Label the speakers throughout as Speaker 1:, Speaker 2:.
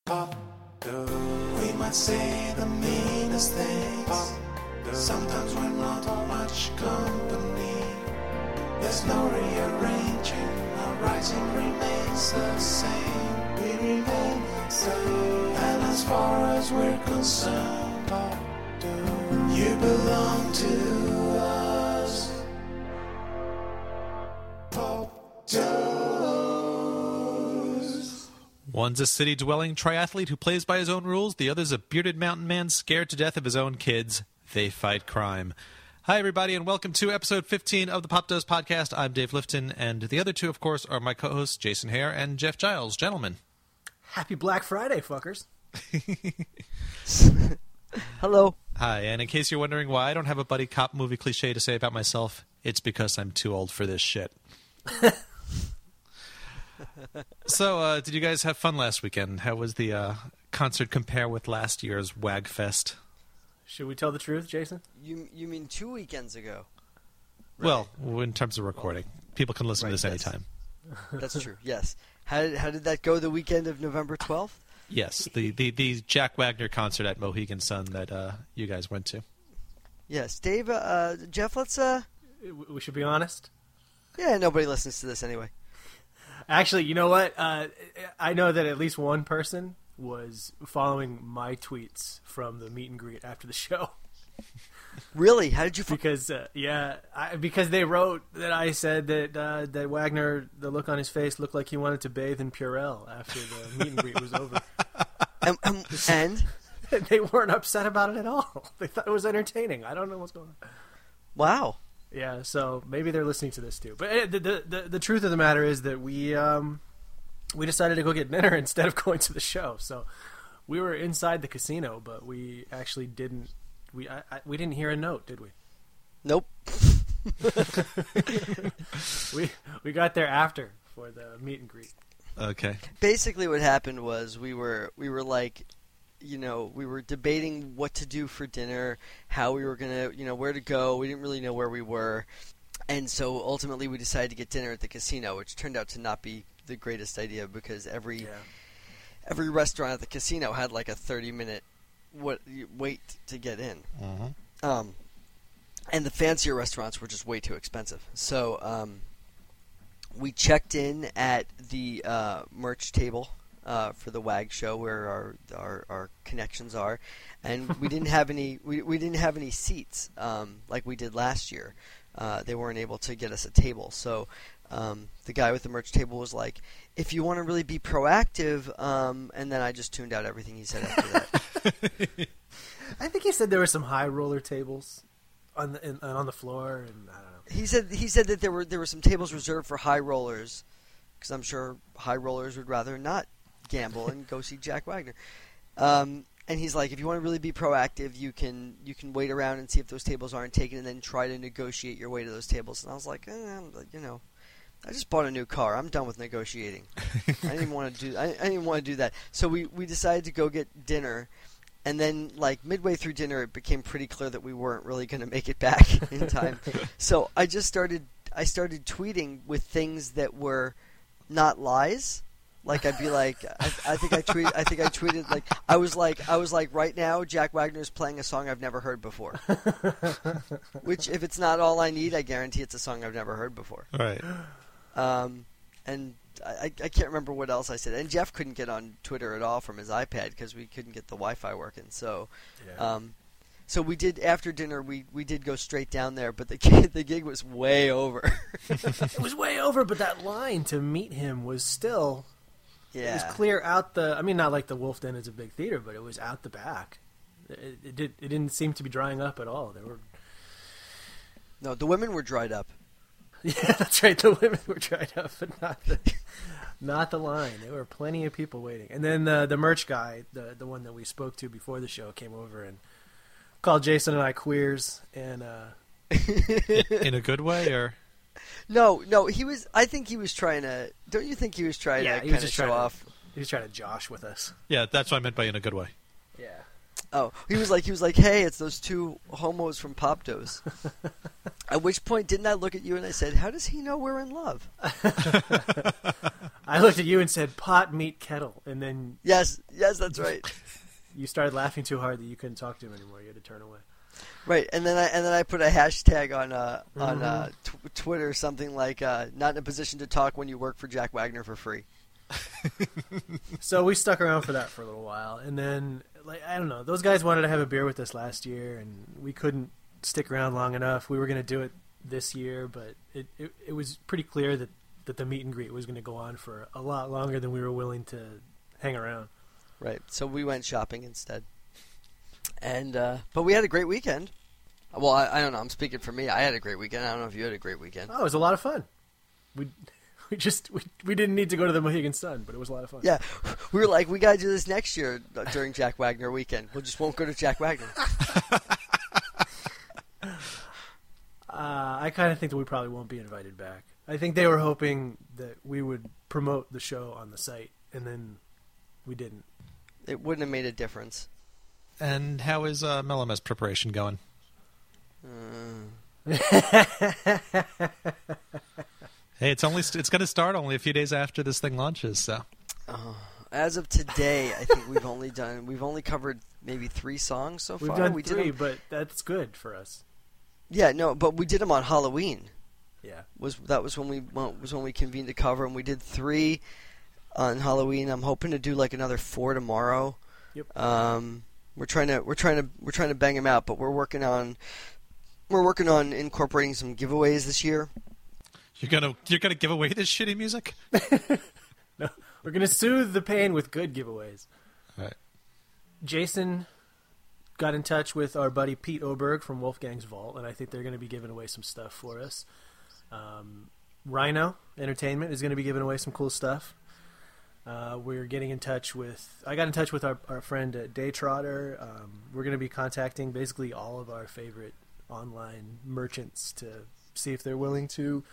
Speaker 1: Pop, we might say the meanest things. Sometimes we're not much company. There's no rearranging, our writing remains the same. We remain the same. And as far as we're concerned, you belong to us.
Speaker 2: One's a city-dwelling triathlete who plays by his own rules. The other's a bearded mountain man scared to death of his own kids. They fight crime. Hi, everybody, and welcome to episode 15 of the Pop Does Podcast. I'm Dave Lifton, and the other two, of course, are my co-hosts, Jason Hare and Jeff Giles. Gentlemen.
Speaker 3: Happy Black Friday, fuckers.
Speaker 4: Hello.
Speaker 2: Hi, and in case you're wondering why I don't have a buddy cop movie cliche to say about myself, it's because I'm too old for this shit. So, did you guys have fun last weekend? How was the concert compare with last year's Wagfest?
Speaker 3: Should we tell the truth, Jason?
Speaker 4: You mean 2 weekends ago?
Speaker 2: Right. Well, in terms of recording. People can listen to this anytime.
Speaker 4: That's true, yes. How did that go the weekend of November 12th?
Speaker 2: Yes, the Jack Wagner concert at Mohegan Sun that you guys went to.
Speaker 4: Yes. Dave, Jeff, let's...
Speaker 3: We should be honest.
Speaker 4: Yeah, nobody listens to this anyway.
Speaker 3: Actually, you know what? I know that at least one person was following my tweets from the meet and greet after the show.
Speaker 4: Really? How did you...
Speaker 3: Because they wrote that I said that Wagner, the look on his face looked like he wanted to bathe in Purell after the meet and greet was over.
Speaker 4: And?
Speaker 3: They weren't upset about it at all. They thought it was entertaining. I don't know what's going on.
Speaker 4: Wow.
Speaker 3: Yeah, so maybe they're listening to this too. But the truth of the matter is that we decided to go get dinner instead of going to the show. So we were inside the casino, but we actually didn't. We didn't hear a note, did we?
Speaker 4: Nope.
Speaker 3: we got there after for the meet and greet.
Speaker 2: Okay.
Speaker 4: Basically, what happened was we were like, you know, we were debating what to do for dinner, how we were gonna, you know, where to go. We didn't really know where we were, and so ultimately we decided to get dinner at the casino, which turned out to not be the greatest idea because every restaurant at the casino had like a 30-minute wait to get in.
Speaker 2: Mm-hmm.
Speaker 4: And the fancier restaurants were just way too expensive. So we checked in at the merch table for the WAG show where our connections are, and we didn't have any we didn't have any seats like we did last year. They weren't able to get us a table, so the guy with the merch table was like, "If you want to really be proactive," and then I just tuned out everything he said after that.
Speaker 3: I think he said there were some high roller tables on the floor, and I don't know.
Speaker 4: He said that there were some tables reserved for high rollers, because I'm sure high rollers would rather not gamble and go see Jack Wagner. And he's like, if you want to really be proactive, you can wait around and see if those tables aren't taken, and then try to negotiate your way to those tables. And I was like, you know, I just bought a new car. I'm done with negotiating. I didn't want to do that. So we decided to go get dinner. And then, like, midway through dinner, it became pretty clear that we weren't really going to make it back in time. So I started tweeting with things that were not lies. Like, I'd be like, I think I tweeted, like, I was like, right now, Jack Wagner is playing a song I've never heard before. Which, if it's not all I need, I guarantee it's a song I've never heard before.
Speaker 2: Right.
Speaker 4: And I can't remember what else I said. And Jeff couldn't get on Twitter at all from his iPad because we couldn't get the Wi-Fi working. So, so we did after dinner. We did go straight down there, but the gig was way over.
Speaker 3: It was way over, but that line to meet him was still.
Speaker 4: Yeah.
Speaker 3: It was clear out the. I mean, not like the Wolf Den is a big theater, but it was out the back. It didn't seem to be drying up at all.
Speaker 4: No, the women were dried up.
Speaker 3: Yeah, that's right. The women were dried up, but not the line. There were plenty of people waiting. And then the merch guy, the one that we spoke to before the show, came over and called Jason and I queers. And
Speaker 2: in a good way, or
Speaker 4: no, he was. I think he was trying to. Don't you think he was trying to kind of show off?
Speaker 3: He was trying to josh with us.
Speaker 2: Yeah, that's what I meant by in a good way.
Speaker 3: Yeah.
Speaker 4: Oh, he was like, hey, it's those two homos from Popdos. At which point, didn't I look at you and I said, how does he know we're in love?
Speaker 3: I looked at you and said, pot, meat, kettle. And then
Speaker 4: Yes, that's right.
Speaker 3: you started laughing too hard that you couldn't talk to him anymore. You had to turn away.
Speaker 4: Right, and then I put a hashtag on Twitter, something like "not in a position to talk when you work for Jack Wagner for free."
Speaker 3: So we stuck around for that for a little while, and then I don't know. Those guys wanted to have a beer with us last year, and we couldn't stick around long enough. We were going to do it this year, but it was pretty clear that the meet and greet was going to go on for a lot longer than we were willing to hang around.
Speaker 4: Right, so we went shopping instead. And but we had a great weekend. Well, I don't know. I'm speaking for me. I had a great weekend. I don't know if you had a great weekend.
Speaker 3: Oh, it was a lot of fun. We didn't need to go to the Mohegan Sun, but it was a lot of fun.
Speaker 4: Yeah, we were like, we got to do this next year during Jack Wagner weekend. We just won't go to Jack Wagner.
Speaker 3: I kind of think that we probably won't be invited back. I think they were hoping that we would promote the show on the site, and then we didn't.
Speaker 4: It wouldn't have made a difference.
Speaker 2: And how is Mellowmas preparation going? Hey, it's going to start only a few days after this thing launches. So,
Speaker 4: as of today, I think we've only covered maybe 3 songs so far.
Speaker 3: We've done
Speaker 4: we
Speaker 3: 3,
Speaker 4: did
Speaker 3: but that's good for us.
Speaker 4: Yeah, no, but we did them on Halloween.
Speaker 3: Yeah,
Speaker 4: that was when we convened to cover, and we did 3 on Halloween. I'm hoping to do like another 4 tomorrow.
Speaker 3: Yep.
Speaker 4: We're trying to bang them out, but we're working on incorporating some giveaways this year.
Speaker 2: You're gonna give away this shitty music?
Speaker 3: No, we're gonna soothe the pain with good giveaways.
Speaker 2: All right.
Speaker 3: Jason got in touch with our buddy Pete Oberg from Wolfgang's Vault, and I think they're going to be giving away some stuff for us. Rhino Entertainment is going to be giving away some cool stuff. We're getting in touch with... I got in touch with our friend Daytrotter. We're going to be contacting basically all of our favorite online merchants to see if they're willing to,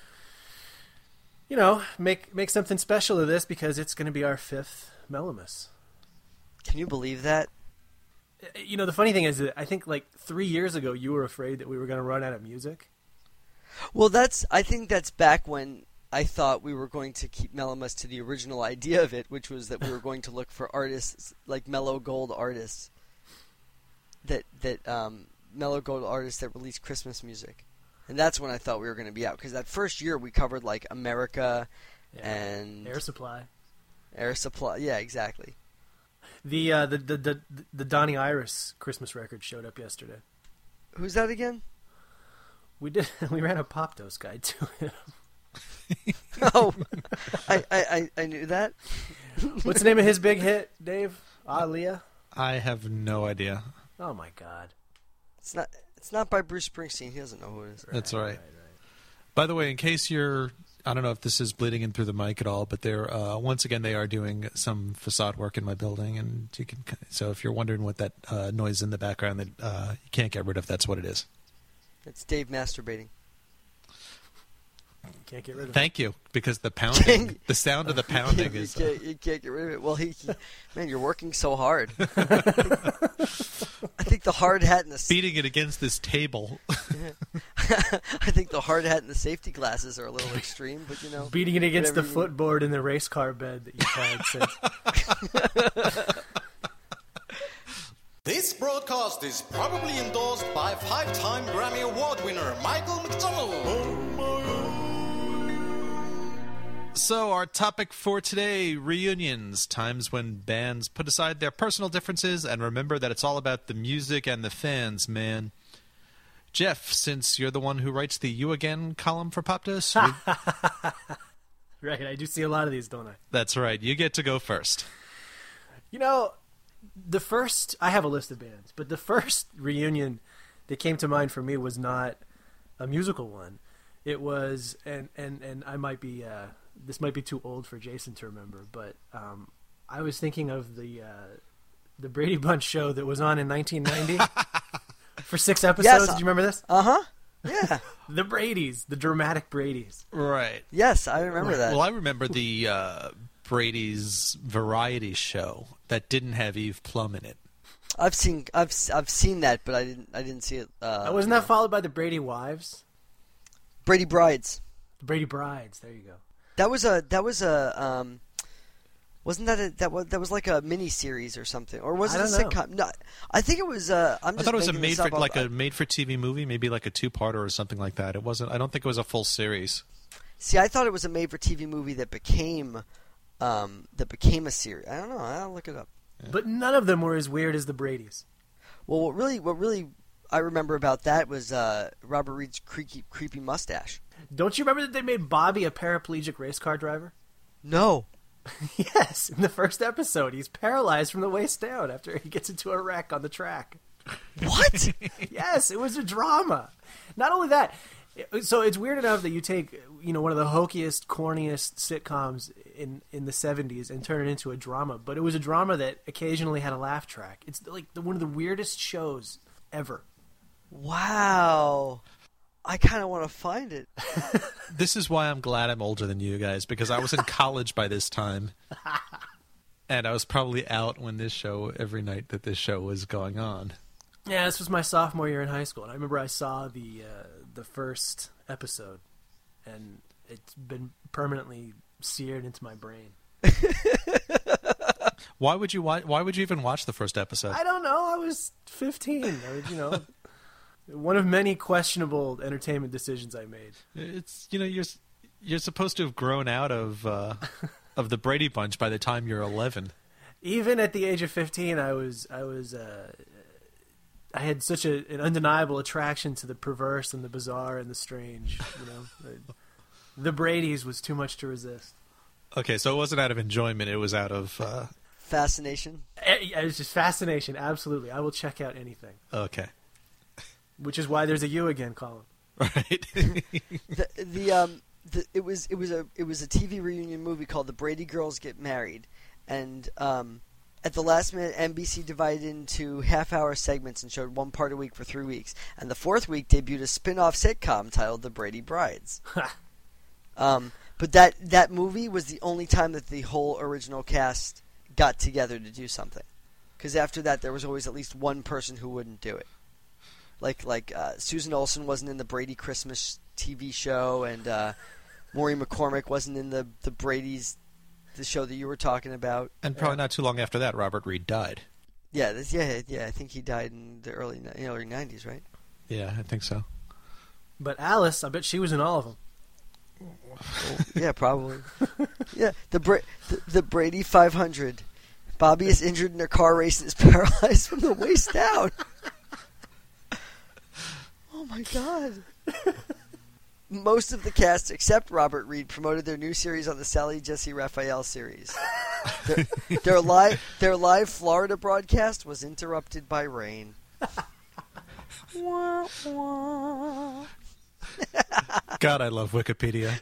Speaker 3: make something special of this, because it's going to be our 5th Mellowmas.
Speaker 4: Can you believe that?
Speaker 3: The funny thing is that I think like 3 years ago you were afraid that we were going to run out of music.
Speaker 4: Well, I think that's back when I thought we were going to keep Mellowmas to the original idea of it, which was that we were going to look for artists, like mellow gold artists, that mellow gold artists that release Christmas music. And that's when I thought we were going to be out, because that first year we covered like America and
Speaker 3: Air Supply.
Speaker 4: Yeah, exactly.
Speaker 3: The Donnie Iris Christmas record showed up yesterday.
Speaker 4: Who's that again?
Speaker 3: We ran a Pop Dose guide to him.
Speaker 4: Oh, I knew that.
Speaker 3: What's the name of his big hit, Dave? Aaliyah?
Speaker 2: I have no idea.
Speaker 3: Oh my God!
Speaker 4: It's not by Bruce Springsteen. He doesn't know who it is.
Speaker 2: That's right. By the way, in case I don't know if this is bleeding in through the mic at all, but they're once again they are doing some facade work in my building, and so if you're wondering what that noise in the background that you can't get rid of, that's what it is.
Speaker 4: It's Dave masturbating.
Speaker 3: Can't get rid of it.
Speaker 2: Thank you, because the pounding, the sound of the pounding is...
Speaker 4: You can't get rid of it. Well, man, you're working so hard. I think the hard hat and the...
Speaker 2: Beating it against this table.
Speaker 4: I think the hard hat and the safety glasses are a little extreme, but
Speaker 3: Beating it against the footboard in the race car bed that you've had since...
Speaker 1: This broadcast is probably endorsed by 5-time Grammy Award winner Michael McDonald.
Speaker 2: So our topic for today, reunions, times when bands put aside their personal differences and remember that it's all about the music and the fans, man. Jeff, since you're the one who writes the You Again column for Pop Dose.
Speaker 3: Right, I do see a lot of these, don't I?
Speaker 2: That's right. You get to go first.
Speaker 3: I have a list of bands, but the first reunion that came to mind for me was not a musical one. It was, and I might be, this might be too old for Jason to remember, but I was thinking of the Brady Bunch show that was on in 1990 for 6 episodes.
Speaker 4: Yes,
Speaker 3: Did you remember this?
Speaker 4: Uh-huh. Yeah.
Speaker 3: The Bradys, the dramatic Bradys.
Speaker 2: Right.
Speaker 4: Yes, I remember that.
Speaker 2: Well, I remember the Brady's variety show that didn't have Eve Plum in it.
Speaker 4: I've seen that, but I didn't see it.
Speaker 3: Wasn't that followed by the Brady Wives?
Speaker 4: Brady Brides.
Speaker 3: The Brady Brides. There you go.
Speaker 4: That was a wasn't that was like a mini series or something, or was it a sitcom? No, I think it was. I
Speaker 2: thought it was a made for TV movie, maybe like a 2-parter or something like that. It wasn't. I don't think it was a full series.
Speaker 4: See, I thought it was a made for TV movie that became a series. I don't know. I'll look it up.
Speaker 3: Yeah. But none of them were as weird as the Bradys.
Speaker 4: Well, what really I remember about that was Robert Reed's creepy mustache.
Speaker 3: Don't you remember that they made Bobby a paraplegic race car driver?
Speaker 4: No.
Speaker 3: Yes, in the first episode, he's paralyzed from the waist down after he gets into a wreck on the track.
Speaker 4: What?
Speaker 3: Yes, it was a drama. Not only that, so it's weird enough that you take one of the hokiest, corniest sitcoms in the 70s and turn it into a drama, but it was a drama that occasionally had a laugh track. It's like one of the weirdest shows ever.
Speaker 4: Wow. I kind of want to find it.
Speaker 2: This is why I'm glad I'm older than you guys, because I was in college by this time. And I was probably out when every night that this show was going on.
Speaker 3: Yeah, this was my sophomore year in high school, and I remember I saw the first episode, and it's been permanently seared into my brain.
Speaker 2: Why would you even watch the first episode?
Speaker 3: I don't know. I was 15. One of many questionable entertainment decisions I made.
Speaker 2: It's you're supposed to have grown out of the Brady Bunch by the time you're 11.
Speaker 3: Even at the age of 15, I had such an undeniable attraction to the perverse and the bizarre and the strange. The Bradys was too much to resist.
Speaker 2: Okay, so it wasn't out of enjoyment; it was out of
Speaker 4: fascination.
Speaker 3: It was just fascination. Absolutely, I will check out anything.
Speaker 2: Okay.
Speaker 3: Which is why there's a you again, Colin.
Speaker 2: Right.
Speaker 4: It was a TV reunion movie called The Brady Girls Get Married, and at the last minute, NBC divided into half-hour segments and showed one part a week for 3 weeks, and the fourth week debuted a spin-off sitcom titled The Brady Brides. But that movie was the only time that the whole original cast got together to do something, because after that there was always at least one person who wouldn't do it. Like Susan Olsen wasn't in the Brady Christmas TV show, and Maureen McCormick wasn't in the Brady's, the show that you were talking about.
Speaker 2: And probably not too long after that, Robert Reed died.
Speaker 4: Yeah, I think he died in the early 90s, right?
Speaker 2: Yeah, I think so.
Speaker 3: But Alice, I bet she was in all of them.
Speaker 4: Yeah, probably. Yeah, the Brady 500. Bobby is injured in a car race and is paralyzed from the waist down. Oh my God. Most of the cast, except Robert Reed, promoted their new series on the Sally Jesse Raphael series. Their live Florida broadcast was interrupted by rain.
Speaker 2: God, I love Wikipedia.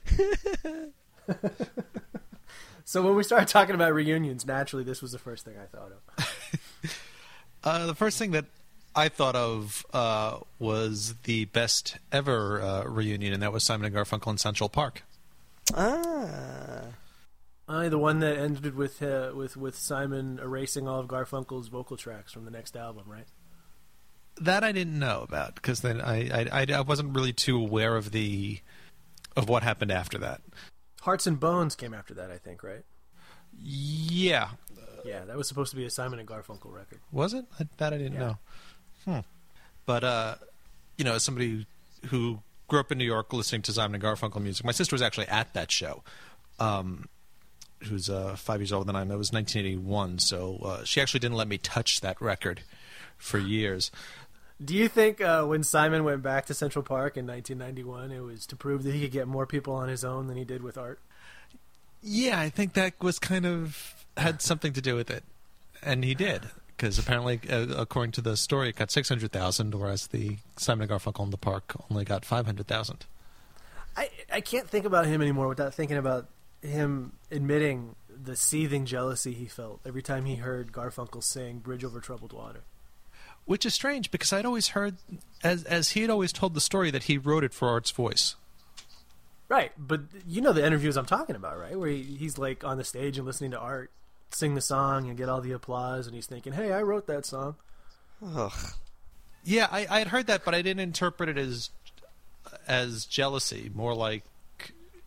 Speaker 3: So when we started talking about reunions, naturally this was the first thing I thought
Speaker 2: of. The first thing that I thought of was the best ever reunion, and that was Simon and Garfunkel in Central Park.
Speaker 3: The one that ended with Simon erasing all of Garfunkel's vocal tracks from the next album, right?
Speaker 2: That I didn't know about, because then I wasn't really too aware of what happened after that.
Speaker 3: Hearts and Bones came after that, I think, right?
Speaker 2: Yeah.
Speaker 3: Yeah, that was supposed to be a Simon and Garfunkel record.
Speaker 2: Was it? That I didn't know. But, as somebody who grew up in New York listening to Simon and Garfunkel music, my sister was actually at that show, who's 5 years older than I am. That was 1981, so she actually didn't let me touch that record for years.
Speaker 3: Do you think when Simon went back to Central Park in 1991, it was to prove that he could get more people on his own than he did with Art?
Speaker 2: Yeah, I think that was had something to do with it. And he did, because apparently, according to the story, it got 600,000, whereas the Simon and Garfunkel in the Park only got 500,000.
Speaker 3: I can't think about him anymore without thinking about him admitting the seething jealousy he felt every time he heard Garfunkel sing Bridge Over Troubled Water.
Speaker 2: Which is strange, because I'd always heard, as he had always told the story, that he wrote it for Art's voice.
Speaker 3: Right, but you know the interviews I'm talking about, right? Where he's like on the stage and listening to Art sing the song and get all the applause, and he's thinking, hey, I wrote that song.
Speaker 4: Ugh.
Speaker 2: Yeah, I had heard that, but I didn't interpret it as jealousy. More like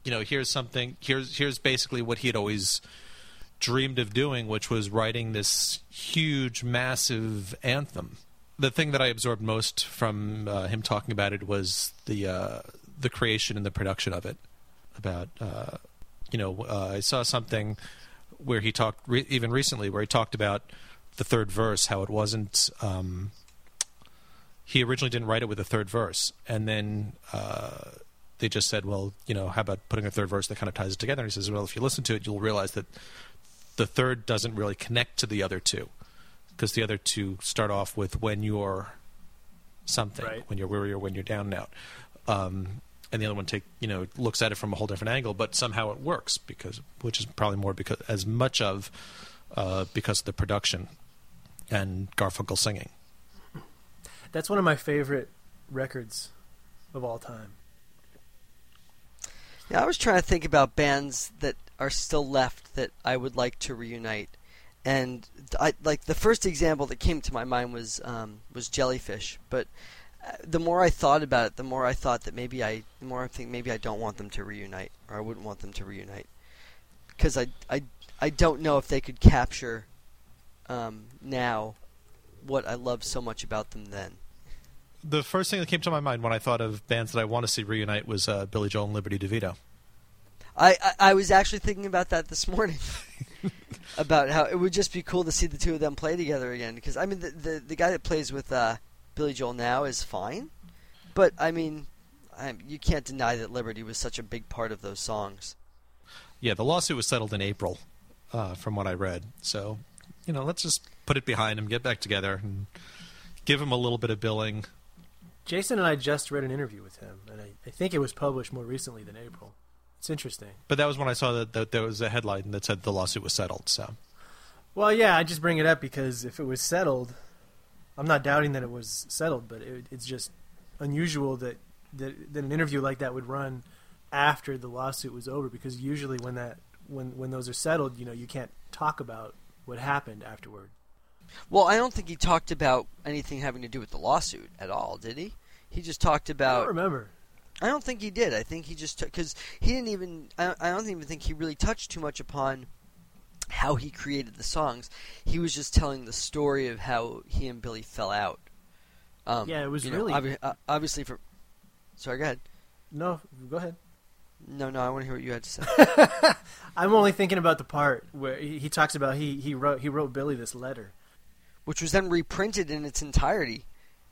Speaker 2: here's something. Here's basically what he had always dreamed of doing, which was writing this huge, massive anthem. The thing that I absorbed most from him talking about it was the creation and the production of it. About I saw something where he talked even recently, where he talked about the third verse, how it wasn't. He originally didn't write it with a third verse, and then they just said, well, how about putting a third verse that kind of ties it together? And he says, well, if you listen to it, you'll realize that the third doesn't really connect to the other two, because the other two start off with when you're something,
Speaker 3: right,
Speaker 2: when you're weary or when you're down and out. And the other one looks at it from a whole different angle, but somehow it works which is probably more because of the production and Garfunkel singing.
Speaker 3: That's one of my favorite records of all time.
Speaker 4: Yeah, I was trying to think about bands that are still left that I would like to reunite, and the first example that came to my mind was Jellyfish. But the more I thought about it, the more I thought that maybe I don't want them to reunite, or I wouldn't want them to reunite, because I don't know if they could capture now what I loved so much about them then.
Speaker 2: The first thing that came to my mind when I thought of bands that I want to see reunite was Billy Joel and Liberty DeVito.
Speaker 4: I was actually thinking about that this morning, about how it would just be cool to see the two of them play together again. Because I mean, the guy that plays with Billy Joel now is fine, but I mean, you can't deny that Liberty was such a big part of those songs.
Speaker 2: Yeah, the lawsuit was settled in April, from what I read. So, let's just put it behind him, get back together, and give him a little bit of billing.
Speaker 3: Jason and I just read an interview with him, and I think it was published more recently than April. It's interesting.
Speaker 2: But that was when I saw that there was a headline that said the lawsuit was settled. So,
Speaker 3: well, yeah, I just bring it up because if it was settled, I'm not doubting that it was settled, but it's just unusual that an interview like that would run after the lawsuit was over, because usually when those are settled, you can't talk about what happened afterward.
Speaker 4: Well, I don't think he talked about anything having to do with the lawsuit at all, did he? He just talked about...
Speaker 3: I don't remember.
Speaker 4: I don't think he did. I think he just... Because he didn't even... I don't even think he really touched too much upon how he created the songs. He was just telling the story of how he and Billy fell out.
Speaker 3: Yeah, it was really...
Speaker 4: obviously for... Sorry, go ahead.
Speaker 3: No, go ahead.
Speaker 4: No, I want to hear what you had to say.
Speaker 3: I'm only thinking about the part where he talks about he wrote Billy this letter,
Speaker 4: which was then reprinted in its entirety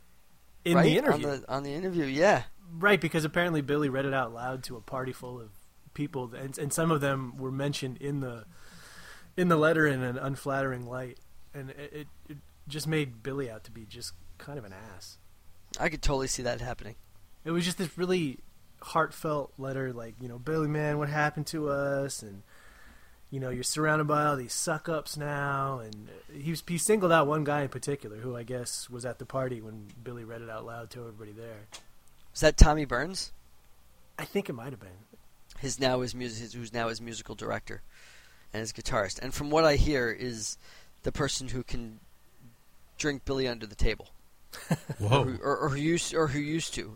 Speaker 3: in the interview.
Speaker 4: On the interview, yeah.
Speaker 3: Right, because apparently Billy read it out loud to a party full of people, and some of them were mentioned in the letter in an unflattering light, and it just made Billy out to be just kind of an ass.
Speaker 4: I could totally see that happening.
Speaker 3: It was just this really heartfelt letter, like, Billy, man, what happened to us, and you're surrounded by all these suck-ups now, and he singled out one guy in particular who I guess was at the party when Billy read it out loud to everybody there.
Speaker 4: Was that Tommy Burns?
Speaker 3: I think it might have been.
Speaker 4: Who's now his musical director and his guitarist, and from what I hear is the person who can drink Billy under the table.
Speaker 2: Whoa.
Speaker 4: or who used to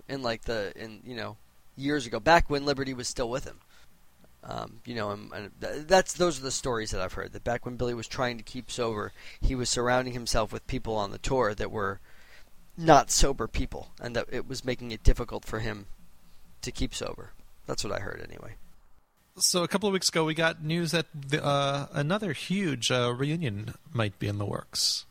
Speaker 4: years ago, back when Liberty was still with him. And those are the stories that I've heard, that back when Billy was trying to keep sober, he was surrounding himself with people on the tour that were not sober people, and that it was making it difficult for him to keep sober. That's what I heard anyway.
Speaker 2: So a couple of weeks ago, we got news that another huge reunion might be in the works.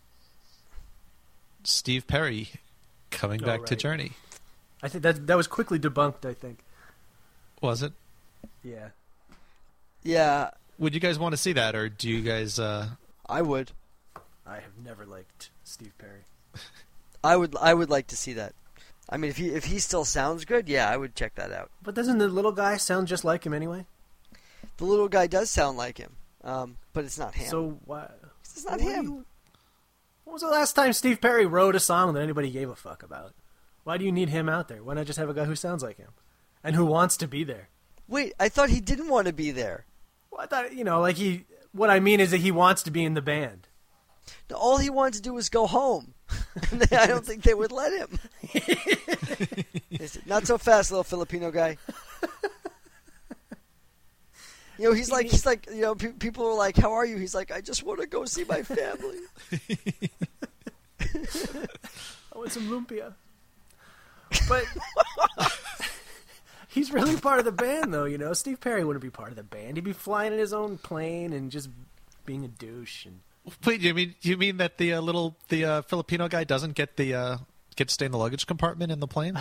Speaker 2: Steve Perry coming back to Journey.
Speaker 3: I think that was quickly debunked, I think.
Speaker 2: Was it?
Speaker 3: Yeah.
Speaker 4: Yeah.
Speaker 2: Would you guys want to see that, or do you guys...
Speaker 4: I would.
Speaker 3: I have never liked Steve Perry.
Speaker 4: I would like to see that. I mean, if he still sounds good, yeah, I would check that out.
Speaker 3: But doesn't the little guy sound just like him anyway?
Speaker 4: The little guy does sound like him, but it's not him.
Speaker 3: So why?
Speaker 4: It's not him.
Speaker 3: When was the last time Steve Perry wrote a song that anybody gave a fuck about? Why do you need him out there? Why not just have a guy who sounds like him and who wants to be there?
Speaker 4: Wait, I thought he didn't want to be there.
Speaker 3: Well, I thought, what I mean is that he wants to be in the band.
Speaker 4: All he wanted to do was go home. I don't think they would let him. They said, not so fast, little Filipino guy. You know, he's like, you know, people are like, "How are you?" He's like, "I just want to go see my family."
Speaker 3: I want some lumpia. But he's really part of the band, though. You know, Steve Perry wouldn't be part of the band. He'd be flying in his own plane and just being a douche. And
Speaker 2: Wait, you mean that the Filipino guy doesn't get to stay in the luggage compartment in the plane?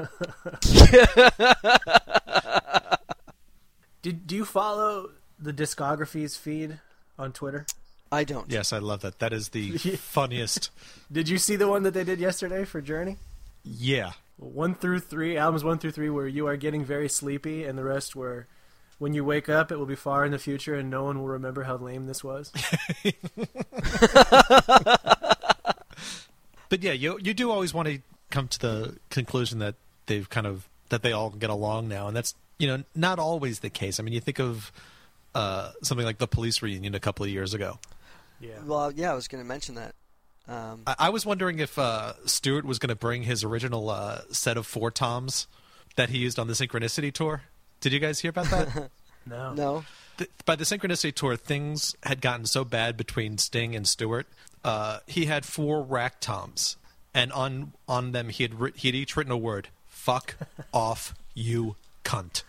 Speaker 3: do you follow the Discographies feed on Twitter?
Speaker 4: I don't.
Speaker 2: Yes, I love that. That is the funniest.
Speaker 3: Did you see the one that they did yesterday for Journey?
Speaker 2: Yeah.
Speaker 3: 1 through 3, albums 1 through 3, where you are getting very sleepy, and the rest were, when you wake up, it will be far in the future, and no one will remember how lame this was.
Speaker 2: But yeah, you do always want to come to the conclusion that that they all get along now, and that's, you know, not always the case. I mean, you think of something like the Police reunion a couple of years ago.
Speaker 3: Yeah.
Speaker 4: Well, yeah, I was going to mention that.
Speaker 2: I was wondering if Stewart was going to bring his original set of 4 toms that he used on the Synchronicity tour. Did you guys hear about that?
Speaker 3: No.
Speaker 4: No.
Speaker 2: By the Synchronicity tour, things had gotten so bad between Sting and Stewart. He had 4 rack toms, and on them he had each written a word: "Fuck off, you cunt."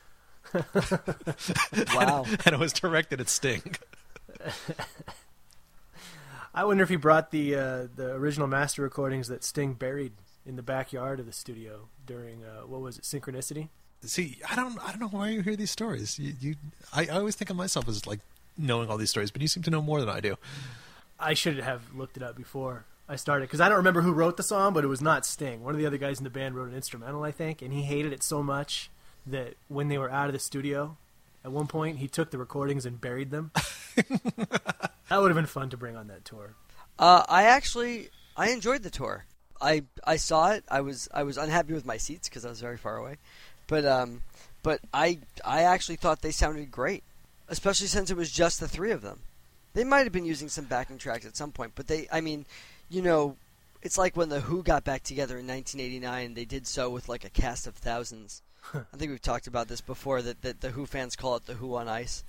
Speaker 4: Wow.
Speaker 2: and it was directed at Sting.
Speaker 3: I wonder if he brought the original master recordings that Sting buried in the backyard of the studio during what was it, Synchronicity?
Speaker 2: See, I don't know where you hear these stories. I always think of myself as like knowing all these stories, but you seem to know more than I do.
Speaker 3: I should have looked it up before I started, because I don't remember who wrote the song, but it was not Sting. One of the other guys in the band wrote an instrumental, I think, and he hated it so much that when they were out of the studio, at one point he took the recordings and buried them. That would have been fun to bring on that tour.
Speaker 4: I enjoyed the tour. I saw it. I was unhappy with my seats because I was very far away, but I actually thought they sounded great, especially since it was just the 3 of them. They might have been using some backing tracks at some point, but it's like when the Who got back together in 1989. They did so with like a cast of thousands. I think we've talked about this before, that the Who fans call it the Who on Ice.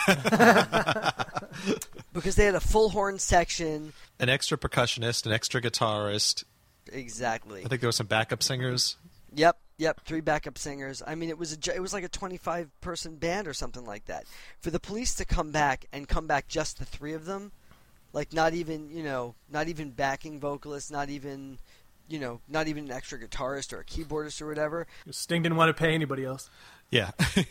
Speaker 4: Because they had a full horn section,
Speaker 2: An extra percussionist, an extra guitarist.
Speaker 4: Exactly.
Speaker 2: I think there were some backup singers.
Speaker 4: Yep, 3 backup singers. I mean, it was like a 25-person band or something like that. For the Police to come back just the 3 of them, like not even backing vocalists, not even an extra guitarist or a keyboardist or whatever.
Speaker 3: Sting didn't want to pay anybody else.
Speaker 2: Yeah.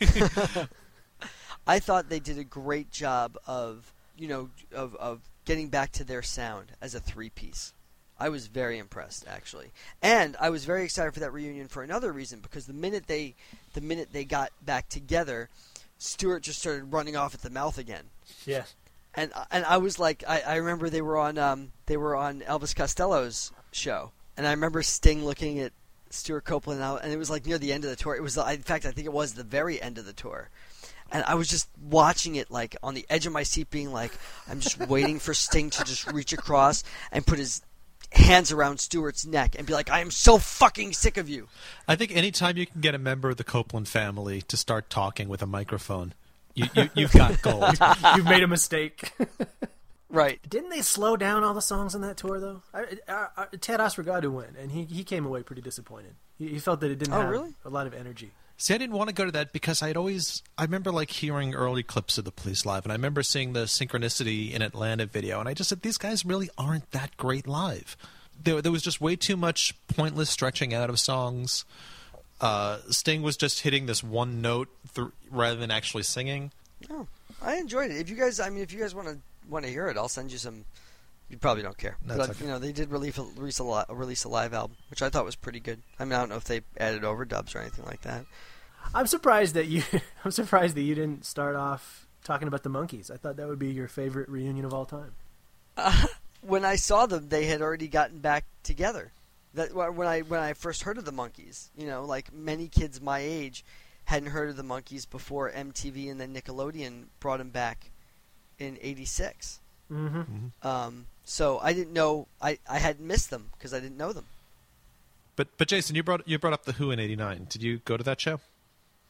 Speaker 4: I thought they did a great job of getting back to their sound as a 3-piece. I was very impressed, actually, and I was very excited for that reunion for another reason, because the minute they got back together, Stewart just started running off at the mouth again.
Speaker 3: Yeah.
Speaker 4: And I was like, I remember they were on Elvis Costello's show, and I remember Sting looking at Stuart Copeland, and it was like near the end of the tour. It was, in fact, I think it was the very end of the tour. And I was just watching it, like, on the edge of my seat, being like, I'm just waiting for Sting to just reach across and put his hands around Stewart's neck and be like, I am so fucking sick of you.
Speaker 2: I think anytime you can get a member of the Copeland family to start talking with a microphone, you've got gold.
Speaker 3: You've made a mistake.
Speaker 4: Right.
Speaker 3: Didn't they slow down all the songs on that tour, though? Ted Asregadoo went, and he came away pretty disappointed. He felt that it didn't have
Speaker 4: really?
Speaker 3: a lot of energy.
Speaker 2: See, I didn't want to go to that because I remember like hearing early clips of the Police live, and I remember seeing the Synchronicity in Atlanta video, and I just said, these guys really aren't that great live. There was just way too much pointless stretching out of songs. Sting was just hitting this one note rather than actually singing.
Speaker 4: Oh, I enjoyed it. If you guys want to hear it, I'll send you some. You probably don't care,
Speaker 2: That's
Speaker 4: but
Speaker 2: okay.
Speaker 4: they did release a live album, which I thought was pretty good. I mean, I don't know if they added overdubs or anything like that.
Speaker 3: I'm surprised that you didn't start off talking about the Monkees. I thought that would be your favorite reunion of all time.
Speaker 4: When I saw them, they had already gotten back together. That when I first heard of the Monkees, like many kids my age hadn't heard of the Monkees before MTV and then Nickelodeon brought them back in '86.
Speaker 3: Mm-hmm.
Speaker 4: So I didn't know I hadn't missed them because I didn't know them.
Speaker 2: But Jason, you brought up the Who in '89. Did you go to that show?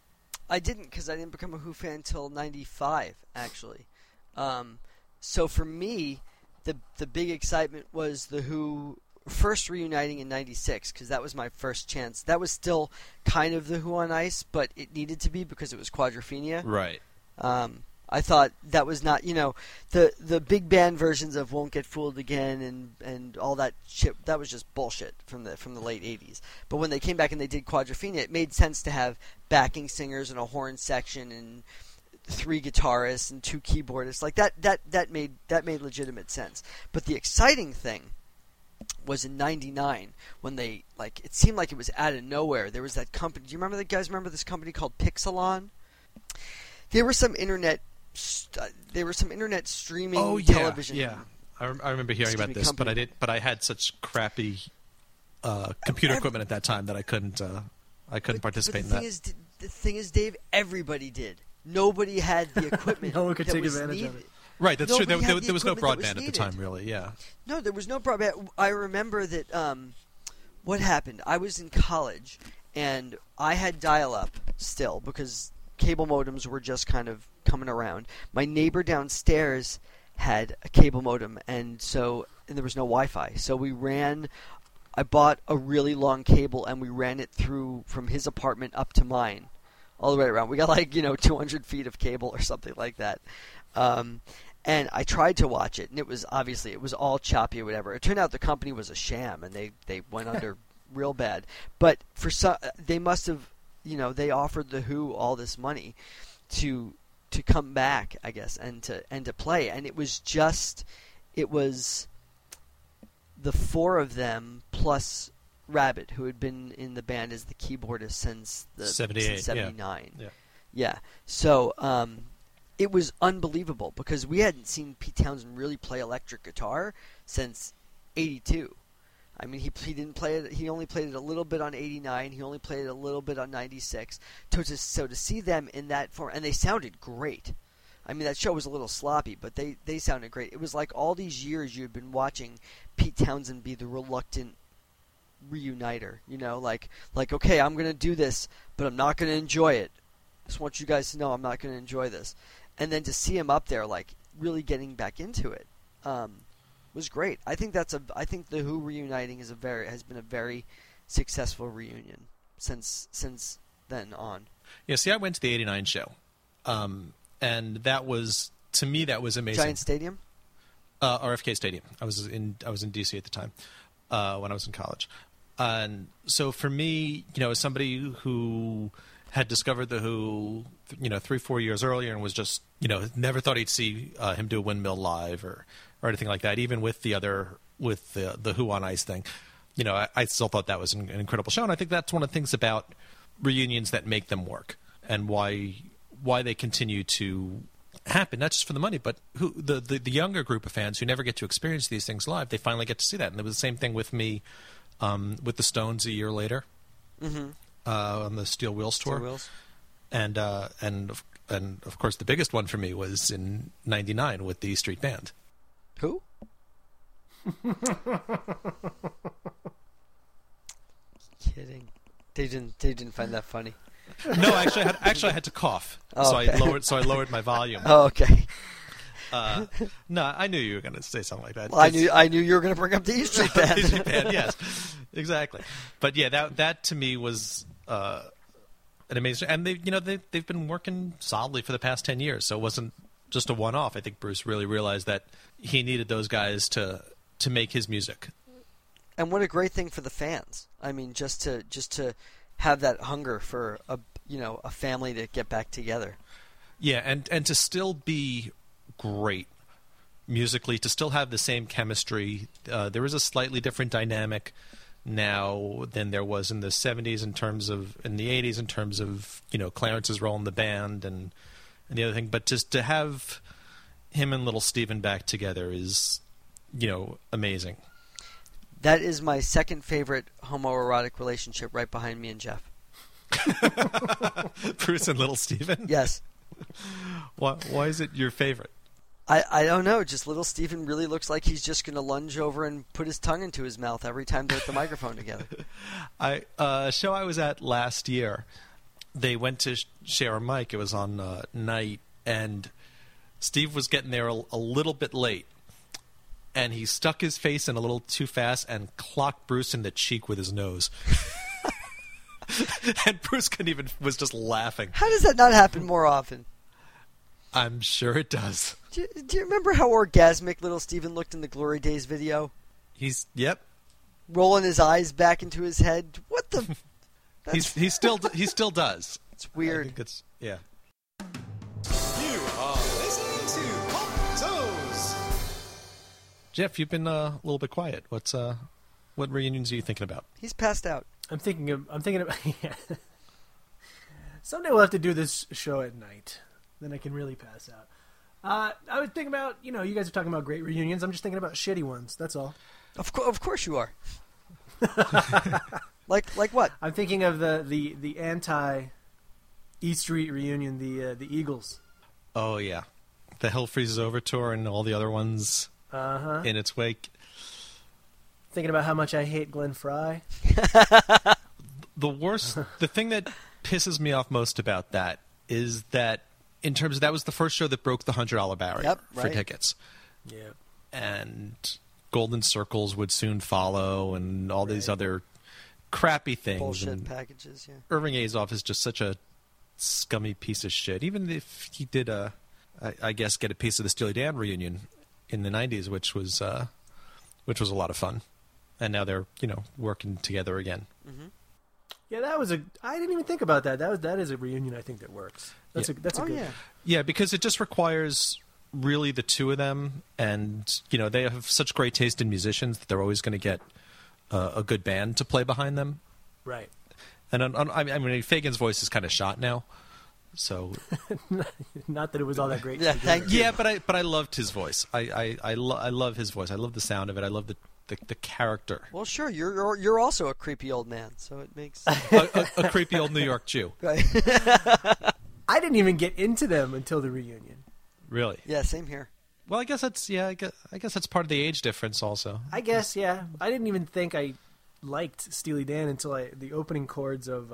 Speaker 4: I didn't, because I didn't become a Who fan until 95, actually. So for me, the big excitement was the Who first reuniting in 96, because that was my first chance. That was still kind of the Who on Ice, but it needed to be because it was Quadrophenia.
Speaker 2: Right.
Speaker 4: I thought that was not, the big band versions of Won't Get Fooled Again and all that shit, that was just bullshit from the late 80s. But when they came back and they did Quadrophenia, it made sense to have backing singers and a horn section and 3 guitarists and 2 keyboardists. Like that made legitimate sense. But the exciting thing was in 99 when they, it seemed like it was out of nowhere. There was that company. Do you remember remember this company called Pixelon? There were some internet streaming television.
Speaker 2: Yeah, I remember hearing about this, company. But I had such crappy computer equipment at that time that I couldn't participate in that.
Speaker 4: The thing is, Dave, everybody did. Nobody had the equipment.
Speaker 3: No one could take advantage of it.
Speaker 2: Right, that's true. There was no broadband at the time, really. Yeah.
Speaker 4: No, there was no broadband. I remember that. What happened? I was in college, and I had dial-up still because cable modems were just kind of coming around. My neighbor downstairs had a cable modem, and there was no Wi-Fi. So I bought a really long cable, and we ran it through from his apartment up to mine, all the way around. We got 200 feet of cable or something like that. And I tried to watch it, and it was all choppy or whatever. It turned out the company was a sham, and they went under real bad. But they must have, they offered the Who all this money to come back, I guess, and to play. And it was the 4 of them plus Rabbit, who had been in the band as the keyboardist since 79. Yeah. So it was unbelievable because we hadn't seen Pete Townsend really play electric guitar since 82. I mean, he didn't play it. He only played it a little bit on 89. He only played it a little bit on 96. So to see them in that form, and they sounded great. I mean, that show was a little sloppy, but they sounded great. It was like all these years you had been watching Pete Townsend be the reluctant reuniter. Like okay, I'm going to do this, but I'm not going to enjoy it. I just want you guys to know I'm not going to enjoy this. And then to see him up there, really getting back into it, was great. I think the Who reuniting has been a very successful reunion since then on.
Speaker 2: Yeah, see, I went to the 89 show, and that was, to me, that was amazing.
Speaker 4: Giant Stadium?
Speaker 2: RFK Stadium. I was in DC at the time when I was in college, and so for me, as somebody who had discovered the Who, 3-4 years earlier, and was just, never thought he'd see him do a Windmill live or anything like that. Even with the Who on Ice thing, I still thought that was an incredible show, and I think that's one of the things about reunions that make them work, and why they continue to happen, not just for the money, but the younger group of fans who never get to experience these things live, they finally get to see that. And it was the same thing with me with the Stones a year later. Mm-hmm. On the Steel Wheels tour.
Speaker 4: Steel Wheels.
Speaker 2: And of course the biggest one for me was in 99 with the E Street Band.
Speaker 4: Who? Kidding. They didn't find that funny.
Speaker 2: No, actually I had to cough.
Speaker 4: Oh, okay.
Speaker 2: So I lowered my volume.
Speaker 4: Oh, okay.
Speaker 2: No, I knew you were going to say something like that.
Speaker 4: Well, I knew you were going to bring up the E Street Band.
Speaker 2: E Street Band, yes, exactly. But yeah, that to me was an amazing. And they've been working solidly for the past 10 years, so it wasn't just a one-off. I think Bruce really realized that he needed those guys to make his music.
Speaker 4: And what a great thing for the fans. I mean, just to have that hunger for a family to get back together.
Speaker 2: Yeah, and to still be great musically, to still have the same chemistry. There is a slightly different dynamic now than there was in the 70s in the 80s in terms of Clarence's role in the band and the other thing. But just to have him and little Steven back together is amazing.
Speaker 4: That is my second favorite homoerotic relationship, right behind me and Jeff.
Speaker 2: Bruce and little Steven?
Speaker 4: Yes.
Speaker 2: Why is it your favorite?
Speaker 4: I don't know. Just little Steven really looks like he's just going to lunge over and put his tongue into his mouth every time they're at the microphone together.
Speaker 2: A show I was at last year, they went to share a mic. It was on night, and Steve was getting there a little bit late, and he stuck his face in a little too fast and clocked Bruce in the cheek with his nose. And Bruce was just laughing.
Speaker 4: How does that not happen more often?
Speaker 2: I'm sure it does.
Speaker 4: Do you remember how orgasmic little Steven looked in the Glory Days video?
Speaker 2: Yep.
Speaker 4: Rolling his eyes back into his head. What the?
Speaker 2: He still does.
Speaker 4: It's
Speaker 2: I
Speaker 4: weird.
Speaker 2: think it's yeah.
Speaker 1: You are listening to Pop Toes.
Speaker 2: Jeff, you've been a little bit quiet. What reunions are you thinking about?
Speaker 4: He's passed out.
Speaker 3: I'm thinking about. Yeah. Someday we'll have to do this show at night. Then I can really pass out. I would think about, you guys are talking about great reunions. I'm just thinking about shitty ones. That's all.
Speaker 4: Of course you are. like what?
Speaker 3: I'm thinking of the anti E Street reunion, the Eagles.
Speaker 2: Oh yeah, the Hell Freezes Over tour and all the other ones in its wake.
Speaker 3: Thinking about how much I hate Glenn Frey.
Speaker 2: The thing that pisses me off most about that is that in terms of that was the first show that broke the $100 barrier for tickets.
Speaker 3: Yeah.
Speaker 2: And Golden Circles would soon follow and all these other crappy things.
Speaker 4: Bullshit
Speaker 2: and
Speaker 4: packages, yeah.
Speaker 2: Irving Azoff is just such a scummy piece of shit. Even if he did I guess get a piece of the Steely Dan reunion in the 90s, which was a lot of fun. And now they're, working together again.
Speaker 4: Mm-hmm.
Speaker 3: Yeah, I didn't even think about that. That is a reunion I think that works. That's a good.
Speaker 4: Yeah.
Speaker 2: Yeah, because it just requires really the two of them, and they have such great taste in musicians that they're always going to get a good band to play behind them.
Speaker 3: Right.
Speaker 2: And I mean, Fagen's voice is kind of shot now, so
Speaker 3: not that it was all that great.
Speaker 4: Yeah, thank you.
Speaker 2: Yeah, but I loved his voice. I love his voice. I love the sound of it. I love the character.
Speaker 4: Well, sure. You're also a creepy old man, so it makes
Speaker 2: a creepy old New York Jew.
Speaker 4: Right.
Speaker 3: I didn't even get into them until the reunion.
Speaker 2: Really?
Speaker 4: Yeah, same here.
Speaker 2: Well, I guess that's I guess that's part of the age difference also.
Speaker 3: I guess, yeah. I didn't even think I liked Steely Dan until the opening chords of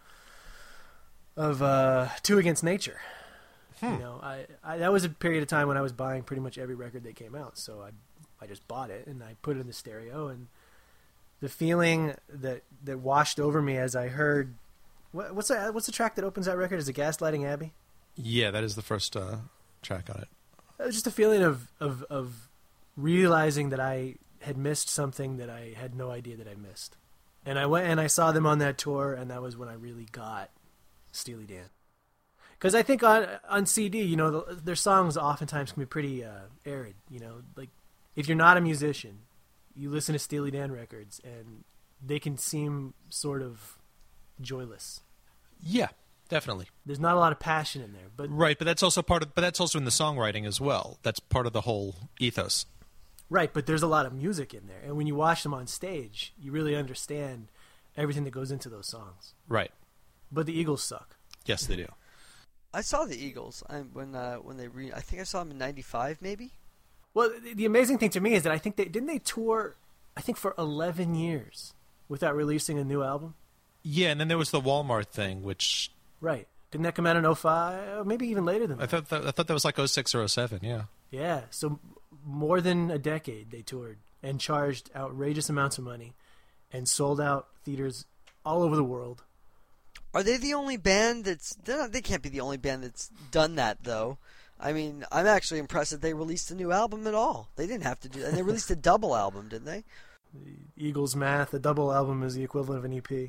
Speaker 3: Two Against Nature. That was a period of time when I was buying pretty much every record that came out, so I just bought it and I put it in the stereo, and the feeling that washed over me as I heard what's the track that opens that record? Is it Gaslighting Abbey?
Speaker 2: Yeah, that is the first track on it.
Speaker 3: It was just a feeling of realizing that I had missed something that I had no idea that I missed. And I went and I saw them on that tour, and that was when I really got Steely Dan. Because I think on CD, their songs oftentimes can be pretty arid. Like if you're not a musician, you listen to Steely Dan records, and they can seem sort of joyless.
Speaker 2: Yeah, definitely.
Speaker 3: There's not a lot of passion in there, but
Speaker 2: right. But that's also that's also in the songwriting as well. That's part of the whole ethos.
Speaker 3: Right, but there's a lot of music in there, and when you watch them on stage, you really understand everything that goes into those songs.
Speaker 2: Right.
Speaker 3: But the Eagles suck.
Speaker 2: Yes, they do.
Speaker 4: I saw the Eagles when they I think I saw them in '95, maybe.
Speaker 3: Well, the amazing thing to me is that I think didn't they tour, I think, for 11 years without releasing a new album?
Speaker 2: Yeah, and then there was the Walmart thing, which...
Speaker 3: Right. Didn't that come out in 2005? Maybe even later than that.
Speaker 2: I thought that was like 2006 or 2007, yeah.
Speaker 3: Yeah, so more than a decade they toured and charged outrageous amounts of money and sold out theaters all over the world.
Speaker 4: Are they the only band they can't be the only band that's done that, though. I mean, I'm actually impressed that they released a new album at all. They didn't have to do that. And they released a double album, didn't they?
Speaker 3: The Eagles math, a double album is the equivalent of an EP.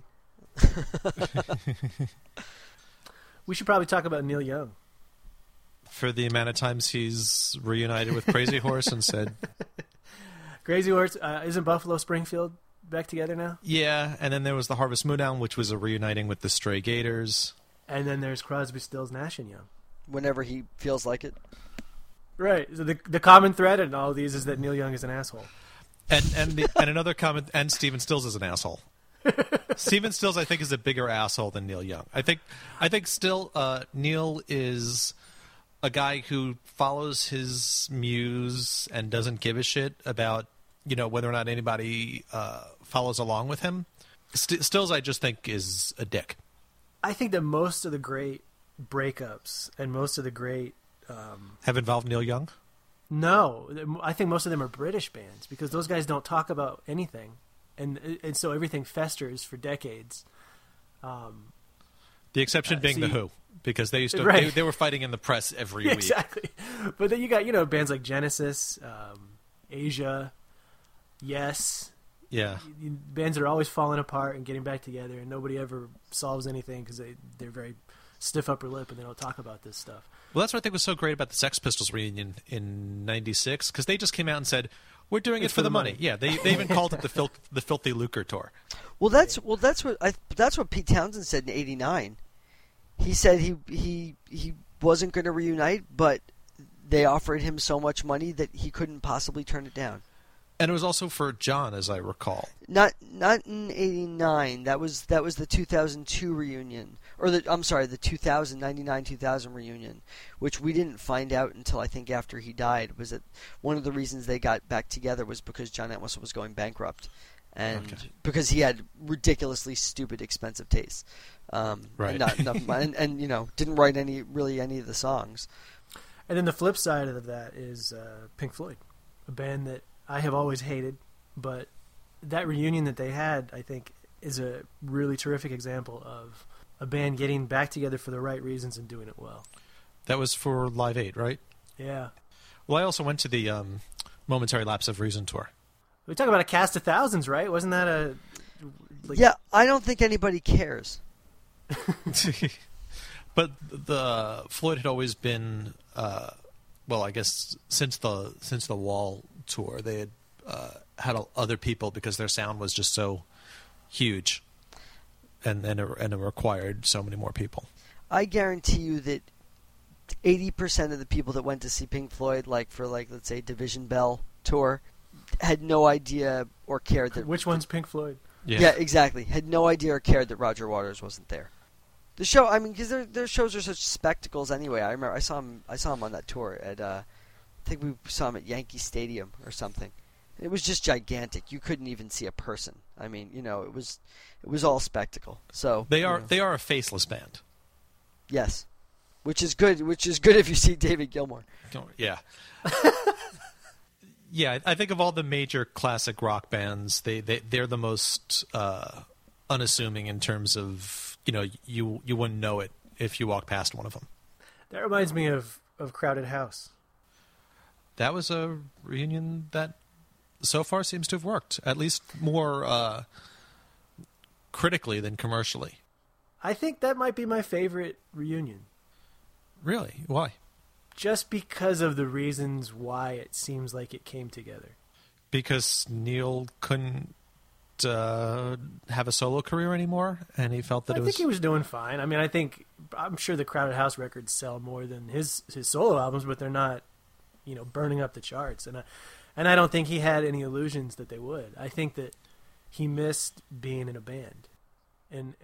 Speaker 3: We should probably talk about Neil Young.
Speaker 2: For the amount of times he's reunited with Crazy Horse and said...
Speaker 3: Crazy Horse, isn't Buffalo Springfield back together now?
Speaker 2: Yeah, and then there was the Harvest Moon album, which was a reuniting with the Stray Gators.
Speaker 3: And then there's Crosby, Stills, Nash and Young.
Speaker 4: Whenever he feels like it.
Speaker 3: Right. So the common thread in all of these is that Neil Young is an asshole.
Speaker 2: And another common... And Stephen Stills is an asshole. Stephen Stills, I think, is a bigger asshole than Neil Young. I think still Neil is a guy who follows his muse and doesn't give a shit about whether or not anybody follows along with him. Stills, I just think, is a dick.
Speaker 3: I think that most of the great breakups and most of the great
Speaker 2: Have involved Neil Young?
Speaker 3: no, I think most of them are British bands because those guys don't talk about anything, and so everything festers for decades.
Speaker 2: The exception being The
Speaker 3: see-
Speaker 2: Who, because they used to
Speaker 3: Right.
Speaker 2: they were fighting in the press every week.
Speaker 3: Exactly. But then you got bands like Genesis, Asia, Yes.
Speaker 2: Yeah.
Speaker 3: Bands that are always falling apart and getting back together, and nobody ever solves anything because they're very stiff upper lip and they don't talk about this stuff.
Speaker 2: Well, that's what I think was so great about the Sex Pistols reunion in '96, because they just came out and said, "We're doing it for the money." Yeah, they even called it the Filthy Lucre Tour.
Speaker 4: Well, that's what Pete Townsend said in '89. He said he wasn't going to reunite, but they offered him so much money that he couldn't possibly turn it down.
Speaker 2: And it was also for John, as I recall.
Speaker 4: Not in '89. That was the 2002 reunion, or the 2000 reunion, which we didn't find out until I think after he died. Was that one of the reasons they got back together was because John Entwistle was going bankrupt, and because he had ridiculously stupid, expensive tastes,
Speaker 2: Right.
Speaker 4: and not enough, and didn't write any of the songs.
Speaker 3: And then the flip side of that is Pink Floyd, a band that I have always hated, but that reunion that they had, I think, is a really terrific example of a band getting back together for the right reasons and doing it well.
Speaker 2: That was for Live 8, right?
Speaker 3: Yeah.
Speaker 2: Well, I also went to the Momentary Lapse of Reason tour.
Speaker 3: We talk about a cast of thousands, right? Wasn't that a...
Speaker 4: Yeah, I don't think anybody cares.
Speaker 2: But the Floyd had always been, I guess since the Wall tour, they had had other people because their sound was just so huge, and it required so many more people.
Speaker 4: I guarantee you that 80% of the people that went to see Pink Floyd, let's say Division Bell tour, had no idea or cared that.
Speaker 3: Which one's Pink Floyd?
Speaker 4: Yeah, exactly. Had no idea or cared that Roger Waters wasn't there. The show, I mean, because their shows are such spectacles anyway. I remember I saw him on that tour at I think we saw him at Yankee Stadium or something. It was just gigantic. You couldn't even see a person. I mean, it was all spectacle. So
Speaker 2: They are a faceless band.
Speaker 4: yes, which is good. Which is good if you see David Gilmour.
Speaker 2: Yeah. Yeah, I think of all the major classic rock bands, they're the most unassuming in terms of, you wouldn't know it if you walk past one of them.
Speaker 3: That reminds me of Crowded House.
Speaker 2: That was a reunion that so far seems to have worked, at least more critically than commercially.
Speaker 3: I think that might be my favorite reunion.
Speaker 2: Really? Why?
Speaker 3: Just because of the reasons why it seems like it came together.
Speaker 2: Because Neil couldn't have a solo career anymore, and he felt that
Speaker 3: I think he was doing fine. I mean, I'm sure the Crowded House records sell more than his solo albums, but they're not, burning up the charts. And I don't think he had any illusions that they would. I think that he missed being in a band, and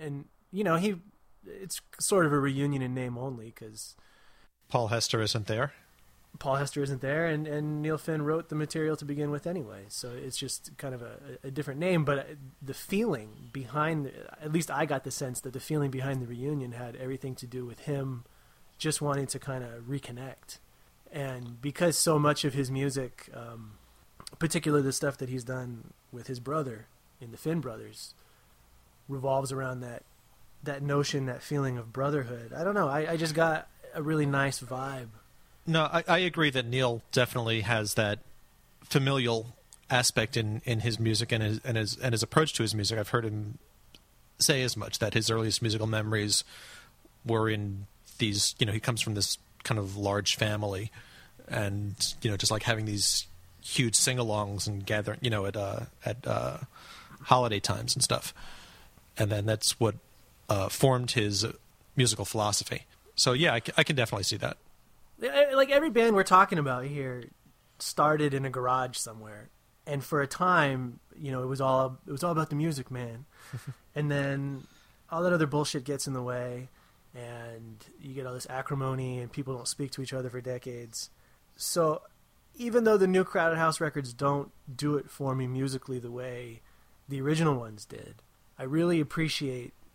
Speaker 3: it's sort of a reunion in name only because
Speaker 2: Paul Hester isn't there.
Speaker 3: Paul Hester isn't there, and Neil Finn wrote the material to begin with anyway. So it's just kind of a different name. But the feeling behind, at least I got the sense that the feeling behind the reunion had everything to do with him just wanting to kind of reconnect. And because so much of his music, particularly the stuff that he's done with his brother in the Finn Brothers, revolves around that notion, that feeling of brotherhood. I don't know. I just got a really nice vibe.
Speaker 2: No, I agree that Neil definitely has that familial aspect in his music and his approach to his music. I've heard him say as much, that his earliest musical memories were in these, he comes from this kind of large family, and just like having these huge sing-alongs and gathering, at holiday times and stuff. And then that's what formed his musical philosophy. So yeah, I can definitely see that.
Speaker 3: Like every band we're talking about here started in a garage somewhere, and for a time, it was all about the music, man. And then all that other bullshit gets in the way, and you get all this acrimony, and people don't speak to each other for decades. So even though the new Crowded House records don't do it for me musically the way the original ones did, I really appreciate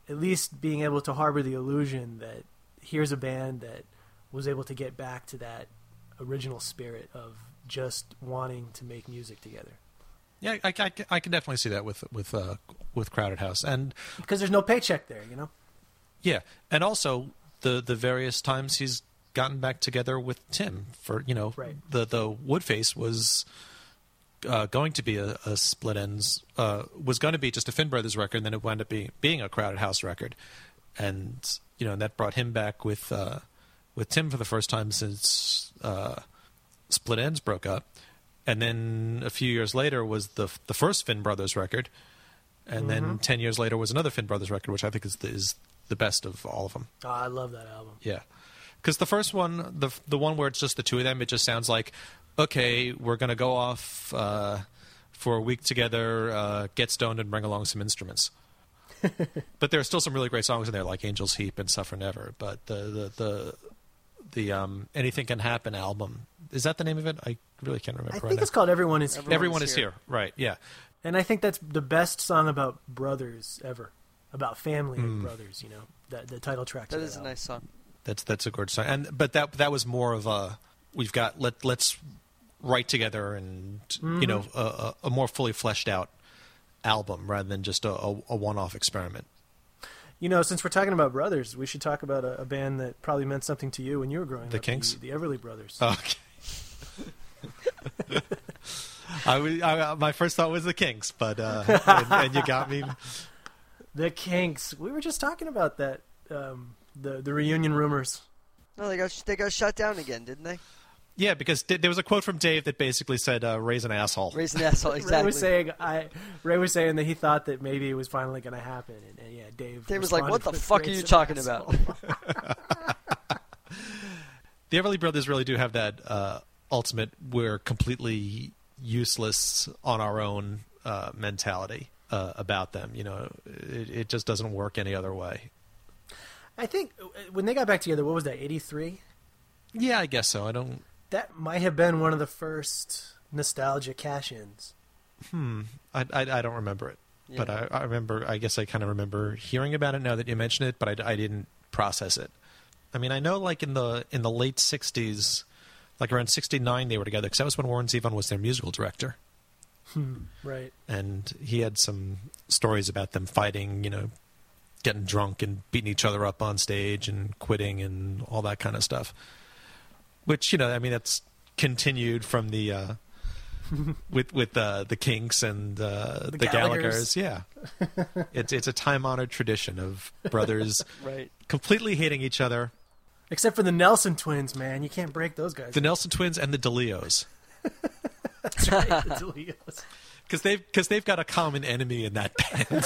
Speaker 3: at least being able to harbor the illusion that here's a band that was able to get back to that original spirit of just wanting to make music together.
Speaker 2: Yeah, I can definitely see that with Crowded House, and
Speaker 3: Because there's no paycheck there, you know?
Speaker 2: yeah, and also the various times he's gotten back together with Tim for
Speaker 3: Right.
Speaker 2: the Woodface was going to be a Split Ends was going to be just a Finn Brothers record, and then it wound up being a Crowded House record, and and that brought him back with Tim for the first time since Split Ends broke up. And then a few years later was the first Finn Brothers record, and then 10 years later was another Finn Brothers record, which I think is the best of all of them.
Speaker 3: Oh, I love that album.
Speaker 2: Yeah, because the first one, the one where it's just the two of them, it just sounds like, okay, we're gonna go off for a week together, get stoned, and bring along some instruments. But there are still some really great songs in there, like Angel's Heap and Suffer Never. But the Anything Can Happen album, is that the name of it? I really can't remember.
Speaker 3: I
Speaker 2: right
Speaker 3: think
Speaker 2: now.
Speaker 3: it's called Everyone Is Here.
Speaker 2: Everyone is here. Right, yeah.
Speaker 3: And I think that's the best song about brothers ever. About family and brothers, the title track.
Speaker 4: That is a nice song.
Speaker 2: That's a gorgeous song. But that was more of a, we've got, let's write together and, a more fully fleshed out album rather than just a one-off experiment.
Speaker 3: Since we're talking about brothers, we should talk about a band that probably meant something to you when you were growing up.
Speaker 2: The Kinks?
Speaker 3: The Everly Brothers.
Speaker 2: Okay. My first thought was the Kinks, but and you got me.
Speaker 3: The Kinks. We were just talking about that. The reunion rumors.
Speaker 4: No, they got shut down again, didn't they?
Speaker 2: Yeah, because there was a quote from Dave that basically said, "Raise an asshole."
Speaker 4: Raise an asshole. Exactly.
Speaker 3: Ray was saying that he thought that maybe it was finally going to happen, and yeah, Dave
Speaker 4: was like, "What the
Speaker 3: responded
Speaker 4: fuck
Speaker 3: with
Speaker 4: are you
Speaker 3: "Raise an
Speaker 4: talking
Speaker 3: asshole."
Speaker 4: about?"
Speaker 2: The Everly Brothers really do have that ultimate we're completely useless on our own mentality about them. It just doesn't work any other way.
Speaker 3: I think when they got back together, what was that, 83?
Speaker 2: Yeah, I guess so.
Speaker 3: That might have been one of the first nostalgia cash-ins.
Speaker 2: I don't remember it.
Speaker 4: Yeah.
Speaker 2: But I remember, I guess I kind of remember hearing about it now that you mention it, but I didn't process it. I mean, I know like in the late 60s, like around 69 they were together, because that was when Warren Zevon was their musical director.
Speaker 3: Right.
Speaker 2: And he had some stories about them fighting, getting drunk and beating each other up on stage and quitting and all that kind of stuff. Which, that's continued from the with the Kinks and the Gallaghers. Yeah, it's a time-honored tradition of brothers
Speaker 4: Right.
Speaker 2: completely hating each other.
Speaker 3: Except for the Nelson twins, man. You can't break those guys.
Speaker 2: The Nelson twins and the DeLeos,
Speaker 3: That's right, the DeLeos.
Speaker 2: because they've got a common enemy in that band.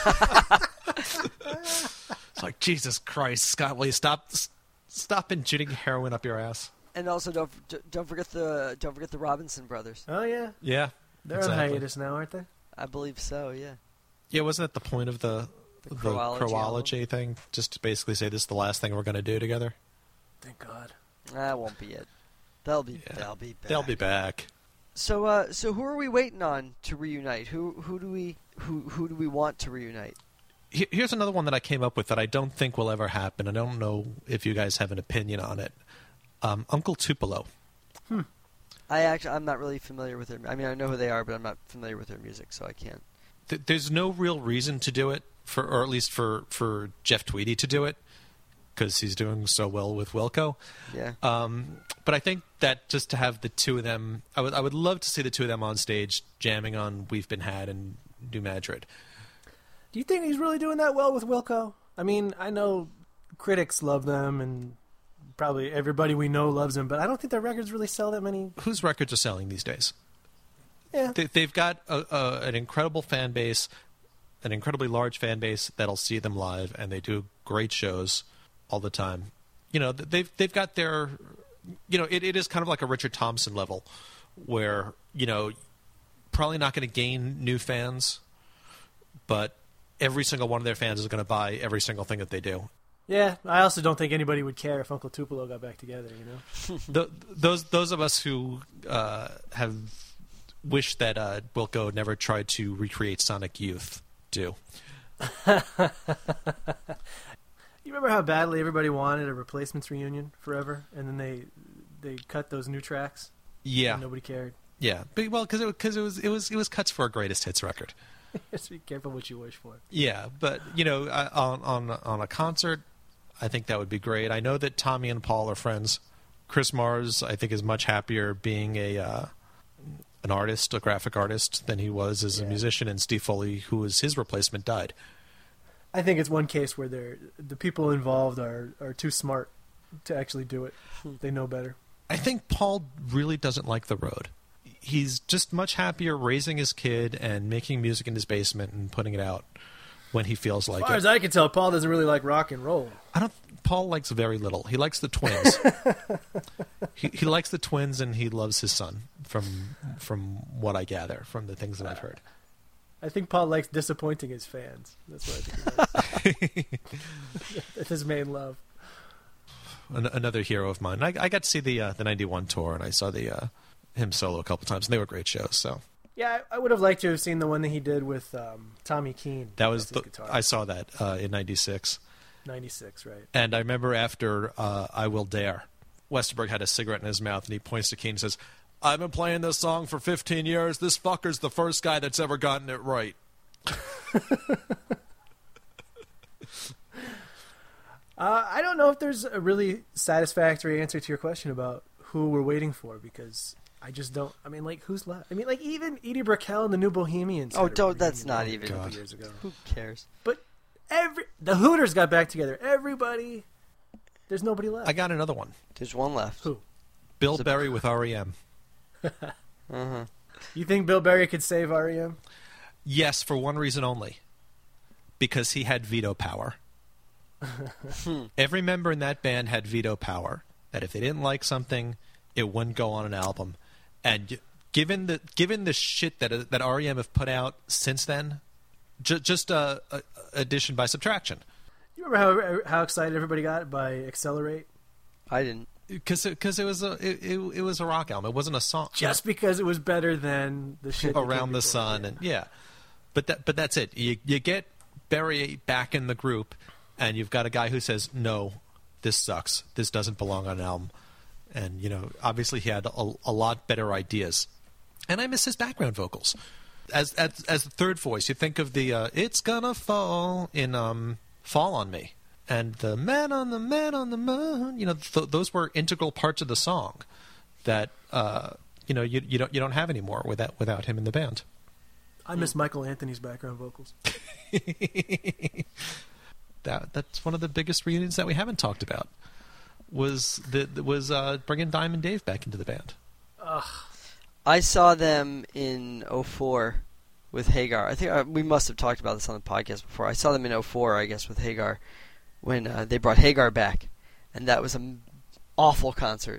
Speaker 2: It's like, Jesus Christ, Scott, will you stop injecting heroin up your ass?
Speaker 4: And also, don't forget the Robinson brothers.
Speaker 3: Oh, yeah.
Speaker 2: Yeah,
Speaker 3: They're
Speaker 2: exactly.
Speaker 3: on hiatus now, aren't they?
Speaker 4: I believe so. Yeah.
Speaker 2: Yeah, wasn't that the point of the Croology thing? Just to basically say this is the last thing we're going to do together.
Speaker 3: Thank God.
Speaker 4: That won't be it. They'll be back.
Speaker 2: They'll be back.
Speaker 4: So who are we waiting on to reunite? Who do we want to reunite?
Speaker 2: Here's another one that I came up with that I don't think will ever happen. I don't know if you guys have an opinion on it. Uncle Tupelo.
Speaker 4: I'm not really familiar with their. I mean, I know who they are, but I'm not familiar with their music, so I can't.
Speaker 2: There's no real reason to do it, or at least for Jeff Tweedy to do it, because he's doing so well with Wilco.
Speaker 4: Yeah.
Speaker 2: But I think that just to have the two of them, I would love to see the two of them on stage jamming on "We've Been Had" and New Madrid.
Speaker 3: Do you think he's really doing that well with Wilco? I mean, I know critics love them, and probably everybody we know loves them, but I don't think their records really sell that many.
Speaker 2: Whose records are selling these days?
Speaker 3: Yeah.
Speaker 2: They've got an incredible fan base, an incredibly large fan base that'll see them live, and they do great shows all the time. They've got their, it is kind of like a Richard Thompson level, where probably not going to gain new fans, but every single one of their fans is going to buy every single thing that they do.
Speaker 3: Yeah, I also don't think anybody would care if Uncle Tupelo got back together.
Speaker 2: Those of us who have wished that Wilco never tried to recreate Sonic Youth do.
Speaker 3: You remember how badly everybody wanted a Replacements reunion forever, and then they cut those new tracks?
Speaker 2: Yeah,
Speaker 3: And nobody cared.
Speaker 2: yeah. But, well, because it was cuts for a greatest hits record.
Speaker 3: Just be careful what you wish for.
Speaker 2: Yeah, but on a concert, I think that would be great. I know that Tommy and Paul are friends. Chris Mars, I think, is much happier being an artist, a graphic artist, than he was as a musician. And Steve Foley, who was his replacement, died.
Speaker 3: I think it's one case where the people involved are too smart to actually do it. They know better.
Speaker 2: I think Paul really doesn't like the road. He's just much happier raising his kid and making music in his basement and putting it out when he feels like
Speaker 3: As far
Speaker 2: it.
Speaker 3: as I can tell, Paul doesn't really like rock and roll.
Speaker 2: Paul likes very little. He likes the twins. he likes the twins, and he loves his son. From what I gather from the things that I've heard.
Speaker 3: I think Paul likes disappointing his fans. That's what I think he likes. That's his main love.
Speaker 2: Another hero of mine. I got to see the '91 tour, and I saw him solo a couple times, and they were great shows. So
Speaker 3: Yeah, I would have liked to have seen the one that he did with Tommy Keene.
Speaker 2: that was
Speaker 3: That's his guitar.
Speaker 2: I saw that in '96.
Speaker 3: 96, right?
Speaker 2: And I remember after I Will Dare, Westerberg had a cigarette in his mouth, and he points to Keane and says, "I've been playing this song for 15 years. This fucker's the first guy that's ever gotten it right."
Speaker 3: I don't know if there's a really satisfactory answer to your question about who we're waiting for, because I just don't. I mean, like, who's left? I mean, like, even Edie Brickell and the New Bohemians.
Speaker 4: Oh,
Speaker 3: had a
Speaker 4: don't. That's
Speaker 3: reunion
Speaker 4: not
Speaker 3: a
Speaker 4: even.
Speaker 3: couple years ago.
Speaker 4: Who cares?
Speaker 3: But the Hooters got back together. Everybody. There's nobody left.
Speaker 2: I got another one.
Speaker 4: There's one left.
Speaker 3: Who?
Speaker 2: Bill Berry with REM.
Speaker 4: Uh-huh.
Speaker 3: You think Bill Berry could save REM?
Speaker 2: Yes, for one reason only. Because he had veto power. Every member in that band had veto power. That if they didn't like something, it wouldn't go on an album. And given the shit that REM have put out since then, just addition by subtraction.
Speaker 3: You remember how excited everybody got by Accelerate?
Speaker 4: I didn't.
Speaker 2: Because it was a rock album. It wasn't a song.
Speaker 3: Just because it was better than the shit that came
Speaker 2: Around the
Speaker 3: before.
Speaker 2: Sun, and yeah, but that's it. You get Berry back in the group, and you've got a guy who says, "No, this sucks. This doesn't belong on an album." And obviously he had a lot better ideas. And I miss his background vocals. As the third voice, you think of the "It's Gonna Fall" in "Fall on Me," and the "Man on the Moon." Those were integral parts of the song that you don't have anymore without him in the band.
Speaker 3: I miss Michael Anthony's background vocals.
Speaker 2: That's one of the biggest reunions that we haven't talked about. Was bringing Diamond Dave back into the band.
Speaker 4: I saw them in 2004 with Hagar. I think we must have talked about this on the podcast before. I saw them in 2004, I guess, with Hagar when they brought Hagar back, and that was an awful concert.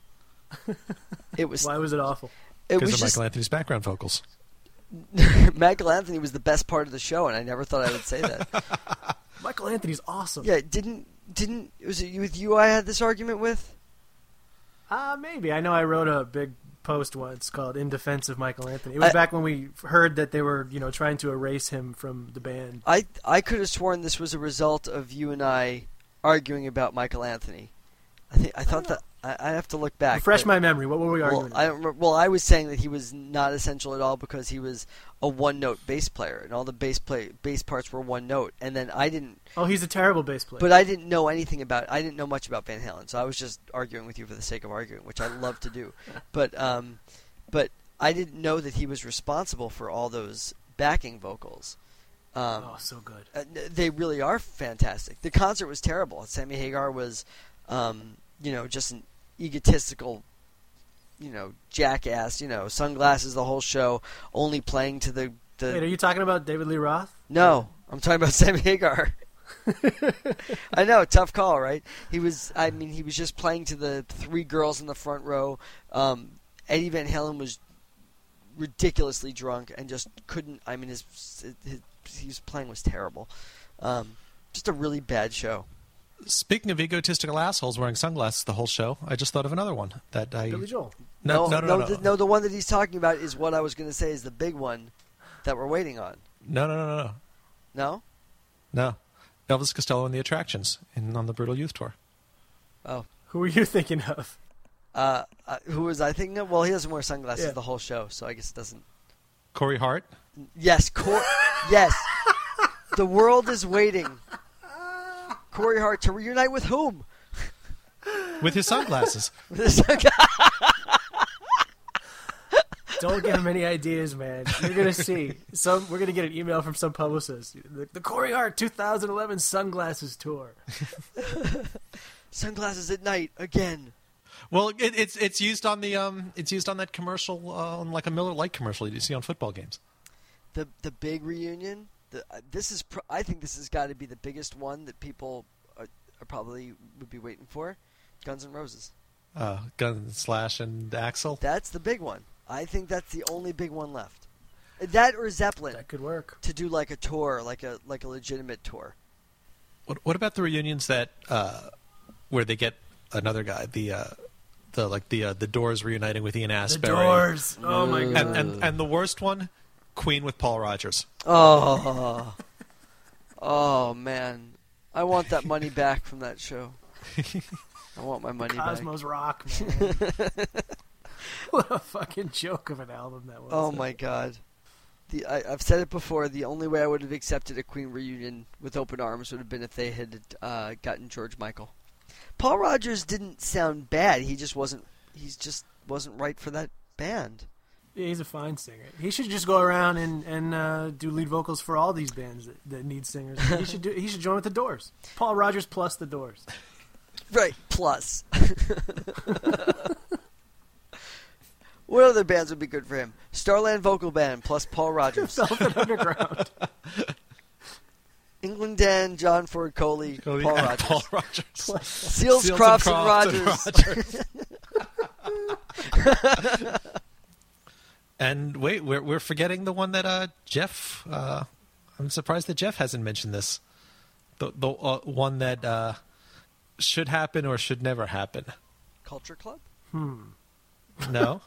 Speaker 4: It was.
Speaker 3: Why was it awful?
Speaker 4: It
Speaker 2: Because
Speaker 4: was
Speaker 2: of
Speaker 4: just
Speaker 2: Michael Anthony's background vocals.
Speaker 4: Michael Anthony was the best part of the show, and I never thought I would say that.
Speaker 3: Michael Anthony's awesome.
Speaker 4: Yeah, didn't was it with you I had this argument with?
Speaker 3: Maybe. I know I wrote a big post once called "In Defense of Michael Anthony." It was back when we heard that they were, trying to erase him from the band.
Speaker 4: I could have sworn this was a result of you and I arguing about Michael Anthony. I thought that I have to look back.
Speaker 3: Refresh my memory. What were we arguing about?
Speaker 4: I was saying that he was not essential at all because he was a one-note bass player, and all the bass parts were one note. And then I didn't.
Speaker 3: Oh, he's a terrible bass player.
Speaker 4: But I didn't know anything about. I didn't know much about Van Halen, so I was just arguing with you for the sake of arguing, which I love to do. But I didn't know that he was responsible for all those backing vocals.
Speaker 3: So good.
Speaker 4: They really are fantastic. The concert was terrible. Sammy Hagar was, just an egotistical, jackass. Sunglasses the whole show, only playing to the.
Speaker 3: Wait, are you talking about David Lee Roth?
Speaker 4: No, I'm talking about Sammy Hagar. I know, tough call, right? He was just playing to the three girls in the front row. Eddie Van Halen was ridiculously drunk and just couldn't. I mean, his playing was terrible. Just a really bad show.
Speaker 2: Speaking of egotistical assholes wearing sunglasses the whole show, I just thought of another one that I.
Speaker 3: Billy Joel.
Speaker 2: No.
Speaker 4: The one that he's talking about is what I was going to say is the big one that we're waiting on.
Speaker 2: No.
Speaker 4: No?
Speaker 2: No. Elvis Costello and the Attractions on the Brutal Youth Tour.
Speaker 4: Oh.
Speaker 3: Who were you thinking of?
Speaker 4: Who was I thinking of? Well, he doesn't wear sunglasses
Speaker 3: Yeah.
Speaker 4: the whole show, so I guess it doesn't.
Speaker 2: Corey Hart?
Speaker 4: Yes, yes. The world is waiting. Corey Hart to reunite with whom?
Speaker 2: With his sunglasses.
Speaker 3: Don't give him any ideas, man. You're gonna see we're gonna get an email from some publicist. The Corey Hart 2011 sunglasses tour.
Speaker 4: Sunglasses at night again.
Speaker 2: Well, it's used on that commercial, on like a Miller Lite commercial you see on football games.
Speaker 4: The big reunion. I think this has got to be the biggest one that people are probably would be waiting for. Guns N' Roses.
Speaker 2: Slash and Axl.
Speaker 4: That's the big one. I think that's the only big one left. That or Zeppelin.
Speaker 3: That could work.
Speaker 4: To do like a tour, like a legitimate tour.
Speaker 2: What about the reunions that where they get another guy, the Doors reuniting with Ian
Speaker 3: The
Speaker 2: Astbury?
Speaker 3: Doors. Oh my god.
Speaker 2: And the worst one, Queen with Paul Rogers.
Speaker 4: Oh. Oh man. I want that money back from that show. I want my money
Speaker 3: Cosmos Rock, man. What a fucking joke of an album that was.
Speaker 4: Oh my god. I've said it before. The only way I would have accepted a Queen reunion with open arms would have been if they had gotten George Michael. Paul Rogers didn't sound bad. He just wasn't right for that band.
Speaker 3: Yeah, he's a fine singer. He should just go around and do lead vocals for all these bands that need singers. He should join with the Doors. Paul Rogers plus the Doors.
Speaker 4: Right. Plus. What other bands would be good for him? Starland Vocal Band plus Paul Rogers.
Speaker 3: Velvet Underground.
Speaker 4: England Dan, John Ford Coley, Paul Rogers.
Speaker 2: Paul Rogers.
Speaker 4: Seals, Crofts, and Rogers.
Speaker 2: And wait, we're forgetting the one that Jeff. I'm surprised that Jeff hasn't mentioned this. The one that should happen or should never happen.
Speaker 4: Culture Club?
Speaker 2: No.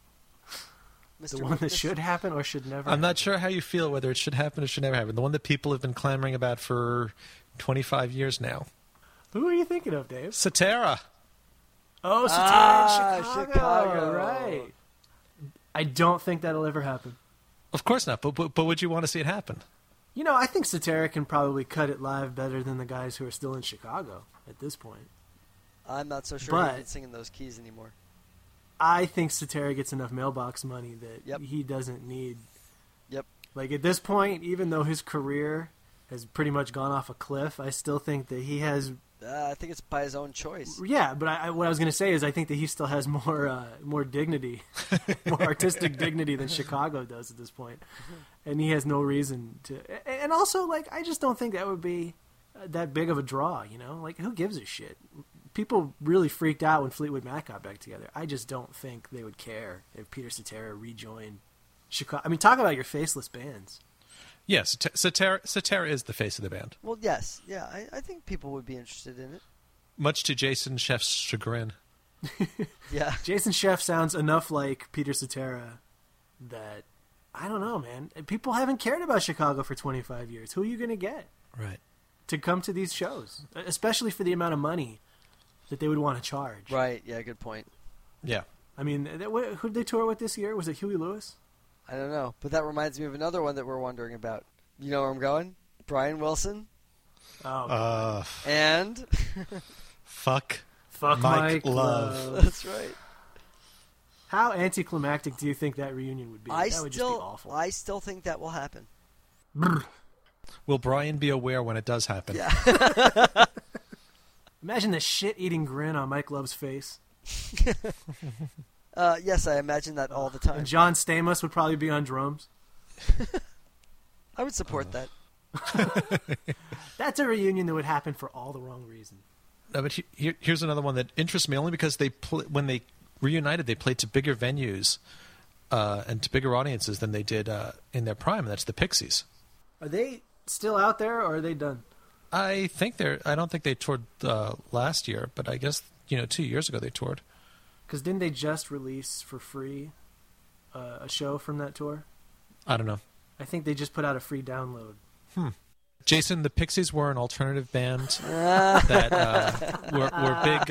Speaker 3: The one that should happen or should never
Speaker 2: I'm not
Speaker 3: happen.
Speaker 2: sure how you feel whether it should happen or should never happen. The one that people have been clamoring about for 25 years now.
Speaker 3: Who are you thinking of, Dave?
Speaker 2: Cetera.
Speaker 3: Oh, Satara in Chicago.
Speaker 4: Chicago.
Speaker 3: Right. I don't think that'll ever happen.
Speaker 2: Of course not, but would you want to see it happen?
Speaker 3: You know, I think Satara can probably cut it live better than the guys who are still in Chicago at this point.
Speaker 4: I'm not so sure
Speaker 3: But-
Speaker 4: he can sing in those keys anymore.
Speaker 3: I think Satara gets enough mailbox money that
Speaker 4: Yep.
Speaker 3: he doesn't need.
Speaker 4: Yep.
Speaker 3: Like, at this point, even though his career has pretty much gone off a cliff, I still think that he has...
Speaker 4: I think it's by his own choice.
Speaker 3: Yeah, but what I was going to say is I think that he still has more dignity, more artistic dignity than Chicago does at this point. And he has no reason to... And also, like, I just don't think that would be that big of a draw, you know? Like, who gives a shit? People really freaked out when Fleetwood Mac got back together. I just don't think they would care if Peter Cetera rejoined Chicago. I mean, talk about your faceless bands.
Speaker 2: Yes, Cetera is the face of the band,
Speaker 4: Well, yes. Yeah, I think people would be interested in it.
Speaker 2: much to Jason Chef's chagrin.
Speaker 4: Yeah.
Speaker 3: Jason Scheff sounds enough like Peter Cetera that, I don't know, man. People haven't cared about Chicago for 25 years. Who are you going to get
Speaker 2: Right.
Speaker 3: to come to these shows? Especially for the amount of money that they would want to charge.
Speaker 4: Right. Yeah, good point.
Speaker 2: Yeah.
Speaker 3: I mean, who did they tour with this year? Was it Huey Lewis?
Speaker 4: I don't know. But that reminds me of another one that we're wondering about. You know where I'm going? Brian Wilson.
Speaker 3: Oh,
Speaker 4: And...
Speaker 2: Fuck
Speaker 3: fuck
Speaker 2: Mike
Speaker 3: Mike
Speaker 2: Love.
Speaker 3: Love.
Speaker 4: That's right.
Speaker 3: How anticlimactic do you think that reunion would be? That would just be awful.
Speaker 4: I still think that will happen.
Speaker 2: Will Brian be aware when it does happen?
Speaker 4: Yeah.
Speaker 3: Imagine the shit-eating grin on Mike Love's face.
Speaker 4: Yes, I imagine that all the time.
Speaker 3: And John Stamos would probably be on drums.
Speaker 4: I would support that.
Speaker 3: That's a reunion that would happen for all the wrong reasons.
Speaker 2: No, but here's another one that interests me only because when they reunited, they played to bigger venues and to bigger audiences than they did in their prime. And that's the Pixies.
Speaker 3: Are they still out there, or are they done?
Speaker 2: I don't think they toured last year, but I guess 2 years ago they toured.
Speaker 3: Because didn't they just release for free a show from that tour?
Speaker 2: I don't know.
Speaker 3: I think they just put out a free download.
Speaker 2: Jason, the Pixies were an alternative band that were big.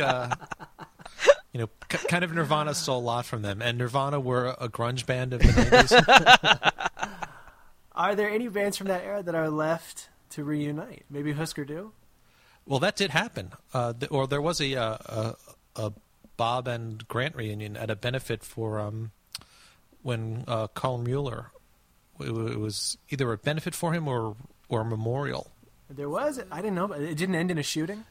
Speaker 2: Kind of Nirvana stole a lot from them, and Nirvana were a grunge band of the 90s.
Speaker 3: Are there any bands from that era that are left to reunite? Maybe Husker Du?
Speaker 2: Well, that did happen. Or there was a Bob and Grant reunion at a benefit for when Carl Mueller. It was either a benefit for him or a memorial.
Speaker 3: There was? I didn't know, but it didn't end in a shooting?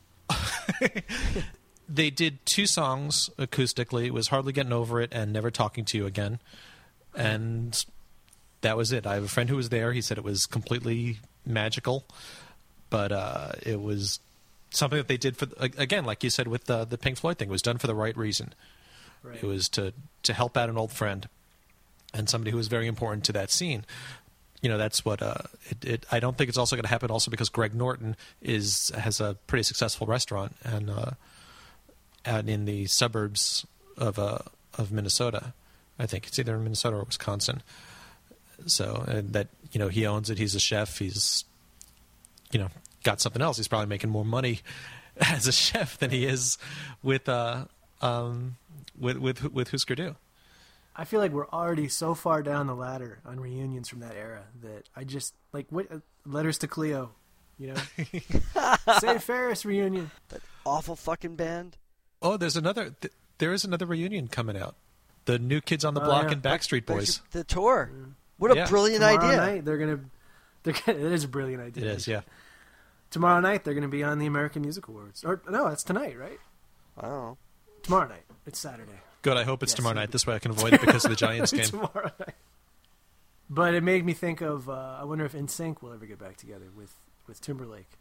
Speaker 2: They did 2 songs acoustically. It was Hardly Getting Over It and Never Talking to You Again. And that was it. I have a friend who was there. He said it was completely magical. But it was something that they did for, again, like you said with the Pink Floyd thing, it was done for the right reason.
Speaker 3: Right.
Speaker 2: It was to help out an old friend and somebody who was very important to that scene. That's what I don't think it's also going to happen also because Greg Norton has a pretty successful restaurant and out in the suburbs of Minnesota. I think it's either in Minnesota or Wisconsin. So that he owns it. He's a chef. He's got something else. He's probably making more money as a chef than he is with Husker Du.
Speaker 3: I feel like we're already so far down the ladder on reunions from that era that I just what Letters to Cleo, Sid Ferris reunion.
Speaker 4: That awful fucking band.
Speaker 2: Oh, there is another reunion coming out. The New Kids on the Block and Backstreet Boys.
Speaker 4: The tour. What a brilliant idea.
Speaker 3: Night, it is a brilliant idea.
Speaker 2: It is, yeah.
Speaker 3: Tomorrow night they're going to be on the American Music Awards. Or no, it's tonight, right?
Speaker 4: I don't know.
Speaker 3: Tomorrow night. It's Saturday.
Speaker 2: Good, I hope it's tomorrow night. This way I can avoid it because of the Giants game.
Speaker 3: Tomorrow night. But it made me think of, I wonder if NSYNC will ever get back together with Timberlake.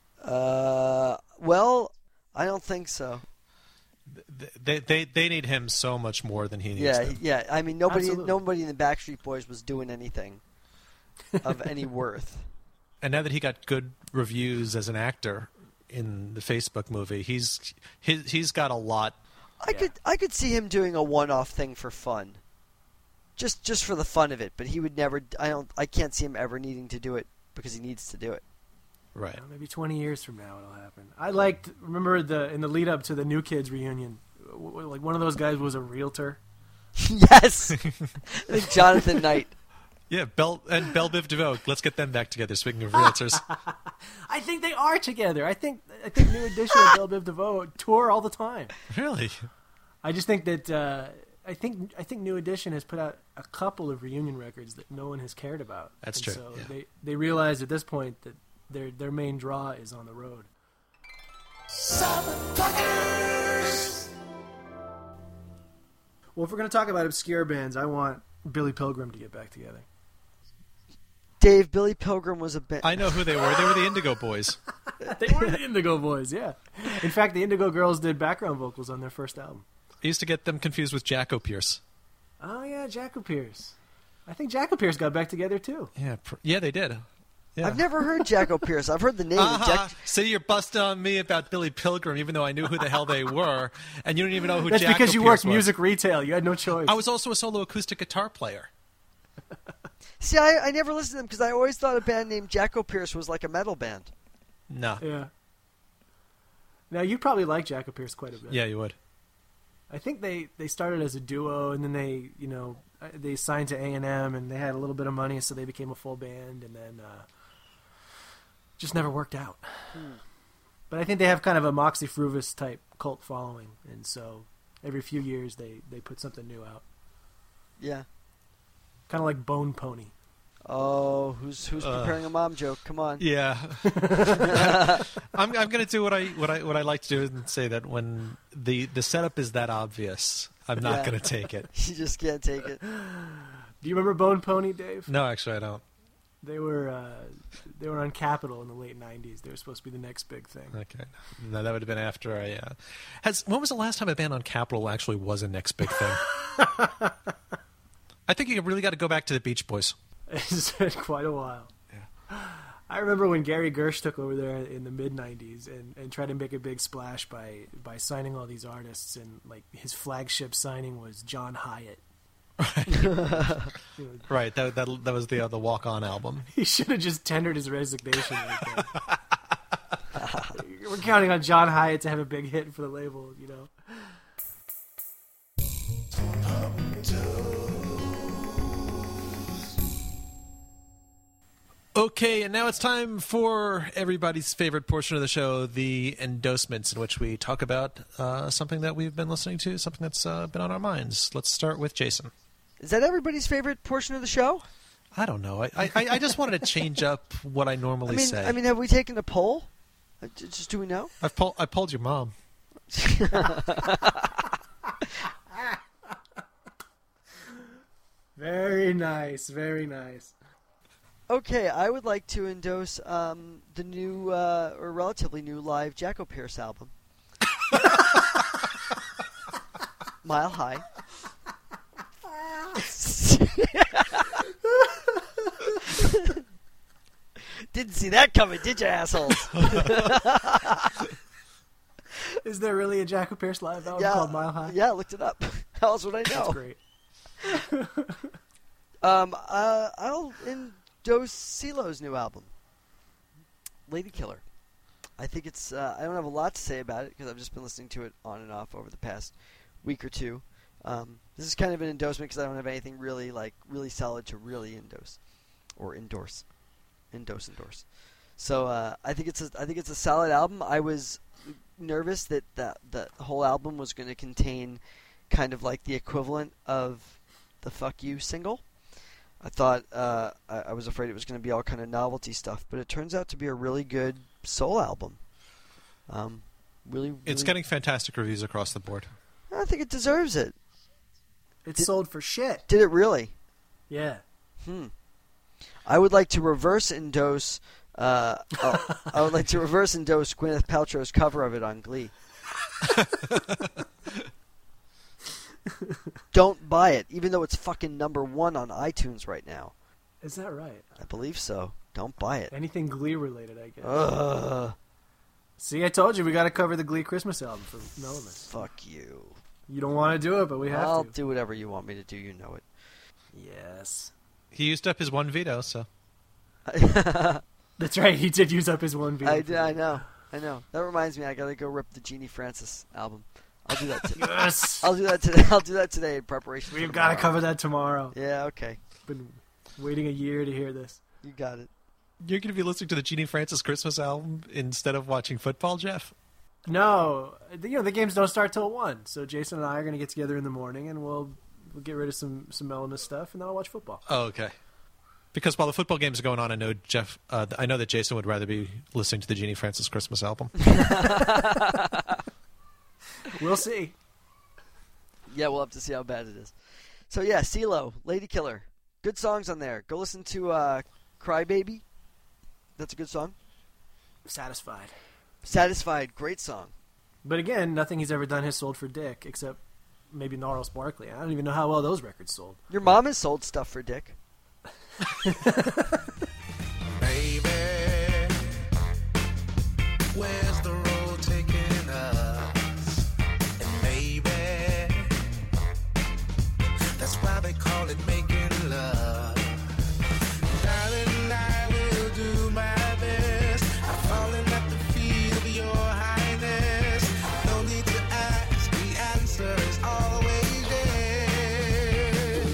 Speaker 4: Well, I don't think so.
Speaker 2: They need him so much more than he needs them.
Speaker 4: Yeah. I mean, nobody
Speaker 3: Absolutely.
Speaker 4: in the Backstreet Boys was doing anything of any worth.
Speaker 2: And now that he got good reviews as an actor in the Facebook movie, he's got a lot.
Speaker 4: I could see him doing a one-off thing for fun, just for the fun of it. But he would never. I can't see him ever needing to do it because he needs to do it.
Speaker 2: Right.
Speaker 3: Maybe 20 years from now it'll happen. Remember in the lead up to the New Kids reunion, like one of those guys was a realtor.
Speaker 4: Yes, I think Jonathan Knight.
Speaker 2: Yeah, Belle Biv DeVoe. Let's get them back together. Speaking of realtors,
Speaker 3: I think they are together. I think New Edition and Belle Biv DeVoe tour all the time.
Speaker 2: Really?
Speaker 3: I just think that I think New Edition has put out a couple of reunion records that no one has cared about.
Speaker 2: That's
Speaker 3: and
Speaker 2: true.
Speaker 3: So
Speaker 2: yeah.
Speaker 3: they realized at this point that their main draw is on the road. Well, if we're going to talk about obscure bands, I want Billy Pilgrim to get back together.
Speaker 4: Dave, Billy Pilgrim was a band.
Speaker 2: I know who they were. They were the Indigo Boys.
Speaker 3: They were the Indigo Boys, yeah. In fact, the Indigo Girls did background vocals on their first album.
Speaker 2: I used to get them confused with Jacko Pierce.
Speaker 3: Oh, yeah, Jacko Pierce. I think Jacko Pierce got back together, too.
Speaker 2: Yeah, they did. Yeah.
Speaker 4: I've never heard Jacko Pierce. I've heard the name.
Speaker 2: So you're busting on me about Billy Pilgrim, even though I knew who the hell they were, and you don't even know who
Speaker 3: That's
Speaker 2: Jacko
Speaker 3: because you
Speaker 2: Pierce
Speaker 3: worked
Speaker 2: was.
Speaker 3: music retail. You had no choice.
Speaker 2: I was also a solo acoustic guitar player.
Speaker 4: See, I never listened to them because I always thought a band named Jacko Pierce was like a metal band.
Speaker 2: No.
Speaker 3: Yeah. Now, you probably like Jacko Pierce quite a bit.
Speaker 2: Yeah, you would.
Speaker 3: I think they started as a duo, and then they signed to A&M, and they had a little bit of money, so they became a full band, and then just never worked out. But I think they have kind of a Moxie Früvous type cult following, and so every few years they put something new out.
Speaker 4: Yeah.
Speaker 3: Kind of like Bone Pony.
Speaker 4: Oh, who's preparing a mom joke? Come on.
Speaker 2: Yeah. I'm going to do what I like to do and say that when the setup is that obvious, I'm not going to take it.
Speaker 4: You just can't take it.
Speaker 3: Do you remember Bone Pony, Dave?
Speaker 2: No, actually, I don't.
Speaker 3: They were on Capitol in the late '90s. They were supposed to be the next big thing.
Speaker 2: Okay. No, that would have been after I. When was the last time a band on Capitol actually was a next big thing? I think you really got to go back to the Beach Boys.
Speaker 3: It's been quite a while.
Speaker 2: Yeah.
Speaker 3: I remember when Gary Gersh took over there in the mid-'90s and tried to make a big splash by signing all these artists, and like his flagship signing was John Hyatt.
Speaker 2: Right. That was the Walk On album.
Speaker 3: He should have just tendered his resignation. We're counting on John Hyatt to have a big hit for the label, you know.
Speaker 2: Okay, and now it's time for everybody's favorite portion of the show, the endorsements, in which we talk about something that we've been listening to, something that's been on our minds. Let's start with Jason.
Speaker 4: Is that everybody's favorite portion of the show?
Speaker 2: I don't know. I just wanted to change up what I normally say.
Speaker 4: I mean, have we taken a poll? Just do we know?
Speaker 2: I polled your mom.
Speaker 3: Very nice, very nice.
Speaker 4: Okay, I would like to endorse the new, or relatively new, live Jacko Pierce album. Mile High. Didn't see that coming, did you, assholes?
Speaker 3: Is there really a Jacko Pierce live album called Mile High?
Speaker 4: Yeah, I looked it up. How else would I know?
Speaker 3: That's great.
Speaker 4: I'll endorse CeeLo's new album, Lady Killer. I think it's. I don't have a lot to say about it because I've just been listening to it on and off over the past week or two. This is kind of an endorsement because I don't have anything really solid to really endorse. So I think it's a solid album. I was nervous that the whole album was going to contain kind of like the equivalent of the "Fuck You" single. I thought I was afraid it was going to be all kind of novelty stuff, but it turns out to be a really good soul album. Really,
Speaker 2: it's getting fantastic reviews across the board.
Speaker 4: I think it deserves it.
Speaker 3: It's sold for shit.
Speaker 4: Did it really?
Speaker 3: Yeah.
Speaker 4: I would like to reverse endorse. I would like to reverse endorse Gwyneth Paltrow's cover of it on Glee. Don't buy it, even though it's fucking #1 on iTunes right now.
Speaker 3: Is that right?
Speaker 4: I believe so. Don't buy it.
Speaker 3: Anything Glee related, I guess.
Speaker 4: Ugh.
Speaker 3: See, I told you we got to cover the Glee Christmas album for Melamus.
Speaker 4: Fuck you.
Speaker 3: You don't want to do it, but we have
Speaker 4: I'll
Speaker 3: to.
Speaker 4: do whatever you want me to do. You know it.
Speaker 3: Yes.
Speaker 2: He used up his one veto, so.
Speaker 3: That's right. He did use up his one veto.
Speaker 4: I know. That reminds me. I gotta go rip the Jeannie Francis album. I'll do that today.
Speaker 3: Yes.
Speaker 4: I'll do that today. I'll do that today in preparation.
Speaker 3: We've got to cover that tomorrow.
Speaker 4: Yeah. Okay.
Speaker 3: Been waiting a year to hear this.
Speaker 4: You got it.
Speaker 2: You're going to be listening to the Jeannie Francis Christmas album instead of watching football, Jeff?
Speaker 3: No, the games don't start till 1. So Jason and I are going to get together in the morning, and we'll get rid of some Melamus stuff, and then I'll watch football.
Speaker 2: Oh, okay. Because while the football games are going on, I know that Jason would rather be listening to the Jeannie Francis Christmas album.
Speaker 3: We'll see.
Speaker 4: Yeah, we'll have to see how bad it is. So yeah, CeeLo, Lady Killer, good songs on there. Go listen to "Cry Baby." That's a good song. Satisfied, great song.
Speaker 3: But again, nothing he's ever done has sold for dick, except maybe Gnarls Barkley. I don't even know how well those records sold.
Speaker 4: Your mom has sold stuff for dick.
Speaker 1: Baby, where's the road taking us? And maybe that's why they call it making love. Darling, I will do my best. I'm falling at the feet of your highness. No need to ask, the answer is always yes.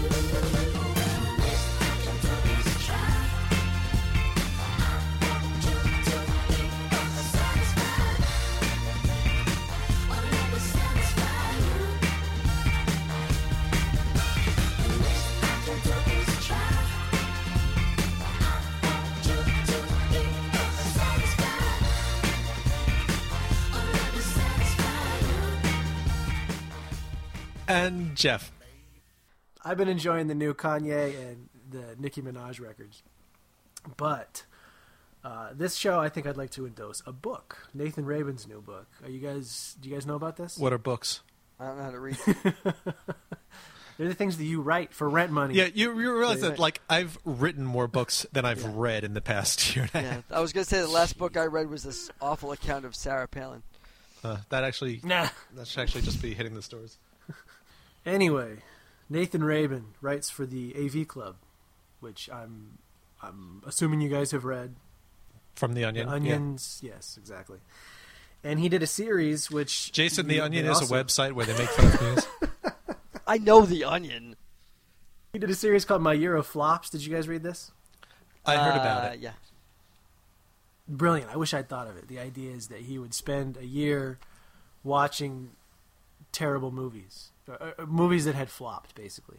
Speaker 2: And Jeff.
Speaker 3: I've been enjoying the new Kanye and the Nicki Minaj records. But this show, I think I'd like to endorse a book. Nathan Rabin's new book. Do you guys know about this?
Speaker 2: What are books?
Speaker 4: I don't know how to read.
Speaker 3: They're the things that you write for rent money.
Speaker 2: Yeah, you realize that, like, I've written more books than I've read in the past year and a half.
Speaker 4: Yeah, I was going to say the last book I read was this awful account of Sarah Palin.
Speaker 2: That should actually just be hitting the stores.
Speaker 3: Anyway, Nathan Rabin writes for the AV Club, which I'm assuming you guys have read.
Speaker 2: From The Onion.
Speaker 3: The Onions, yes, exactly. And he did a series which...
Speaker 2: Jason, The Onion is a website where they make fun of news.
Speaker 4: I know The Onion.
Speaker 3: He did a series called My Year of Flops. Did you guys read this?
Speaker 2: I heard about it.
Speaker 4: Yeah.
Speaker 3: Brilliant. I wish I'd thought of it. The idea is that he would spend a year watching terrible movies. Movies that had flopped, basically.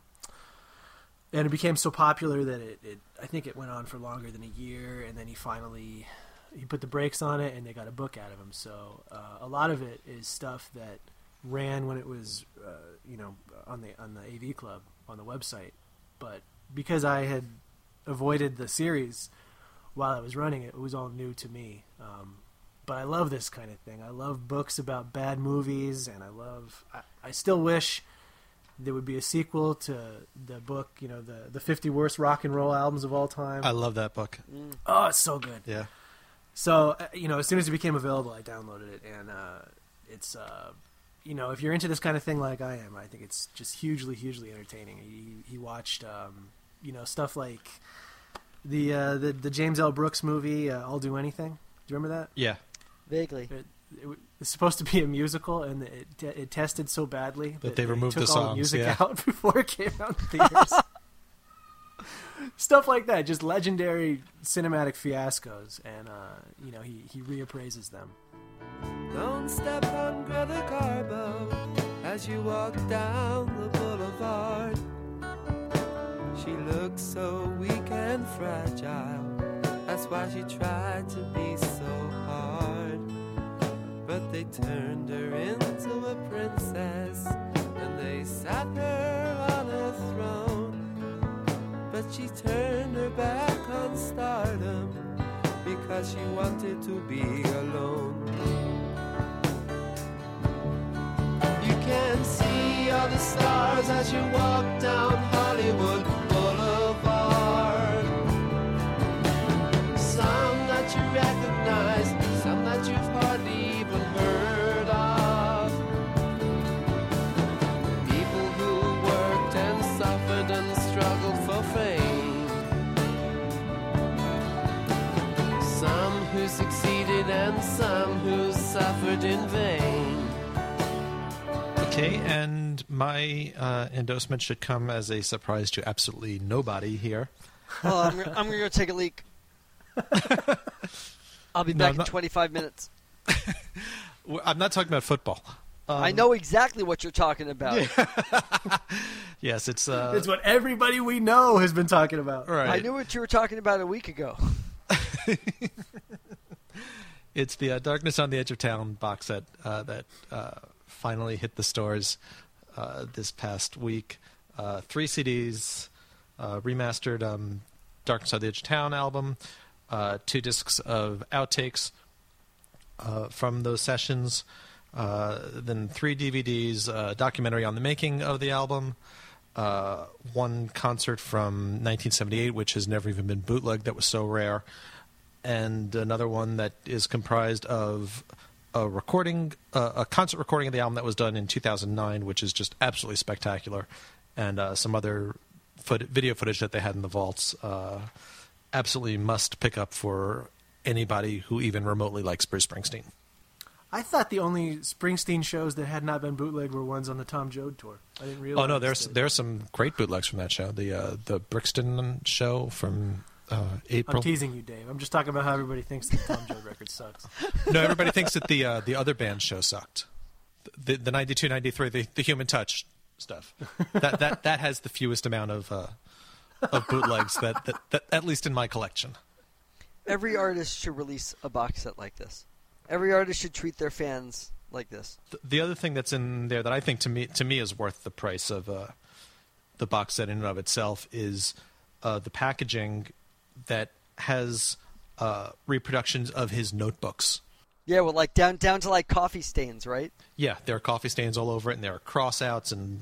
Speaker 3: And it became so popular that I think it went on for longer than a year, and then he put the brakes on it, and they got a book out of him. So a lot of it is stuff that ran when it was, on the AV Club on the website. But because I had avoided the series while I was running it, it was all new to me. But I love this kind of thing. I love books about bad movies, and I still wish there would be a sequel to the book, the 50 worst rock and roll albums of all time.
Speaker 2: I love that book.
Speaker 3: Oh, it's so good.
Speaker 2: Yeah.
Speaker 3: So, as soon as it became available, I downloaded it, and it's, if you're into this kind of thing like I am, I think it's just hugely, hugely entertaining. He watched, stuff like the James L. Brooks movie, I'll Do Anything. Do you remember that?
Speaker 2: Yeah.
Speaker 4: Vaguely.
Speaker 3: It's supposed to be a musical, and it tested so badly
Speaker 2: that they removed
Speaker 3: took
Speaker 2: the
Speaker 3: all
Speaker 2: songs.
Speaker 3: the music
Speaker 2: yeah.
Speaker 3: out before it came out in theaters. Stuff like that, just legendary cinematic fiascos, and he reappraises them.
Speaker 5: Don't step on Greta Garbo as you walk down the boulevard. She looks so weak and fragile. That's why she tried to be so hard. But they turned her into a princess, and they sat her on a throne. But she turned her back on stardom because she wanted to be alone. You can see all the stars as you walk down Hollywood Boulevard. Some that you recognize, some that you've hardly even heard of. People who worked and suffered and struggled for fame. Some who succeeded and some who suffered in vain.
Speaker 2: Okay, and my endorsement should come as a surprise to absolutely nobody here.
Speaker 4: Oh, I'm going to go take a leak. I'll be back in 25 minutes.
Speaker 2: I'm not talking about football.
Speaker 4: I know exactly what you're talking about.
Speaker 2: Yes, it's
Speaker 3: what everybody we know has been talking about.
Speaker 2: Right.
Speaker 4: I knew what you were talking about a week ago.
Speaker 2: It's the Darkness on the Edge of Town box set that finally hit the stores this past week. 3 CDs, remastered Darkness on the Edge of Town album, 2 discs of outtakes from those sessions, then 3 DVDs, a documentary on the making of the album, 1 concert from 1978, which has never even been bootlegged, that was so rare, and another one that is comprised of a concert recording of the album that was done in 2009, which is just absolutely spectacular, and some other video footage that they had in the vaults. Absolutely must pick up for anybody who even remotely likes Bruce Springsteen.
Speaker 3: I thought the only Springsteen shows that had not been bootlegged were ones on the Tom Joad tour. I didn't realize.
Speaker 2: Oh no, there's some great bootlegs from that show. The Brixton show from April.
Speaker 3: I'm teasing you, Dave. I'm just talking about how everybody thinks the Tom Joad record sucks.
Speaker 2: No, everybody thinks that the other band show sucked. The 92, 93, the Human Touch stuff. That has the fewest amount of bootlegs that at least in my collection.
Speaker 4: Every artist should release a box set like this. Every artist should treat their fans like this.
Speaker 2: The other thing that's in there that I think to me is worth the price of the box set in and of itself is the packaging that has reproductions of his notebooks.
Speaker 4: Yeah, well, like down to like coffee stains, right?
Speaker 2: Yeah, there are coffee stains all over it, and there are cross-outs and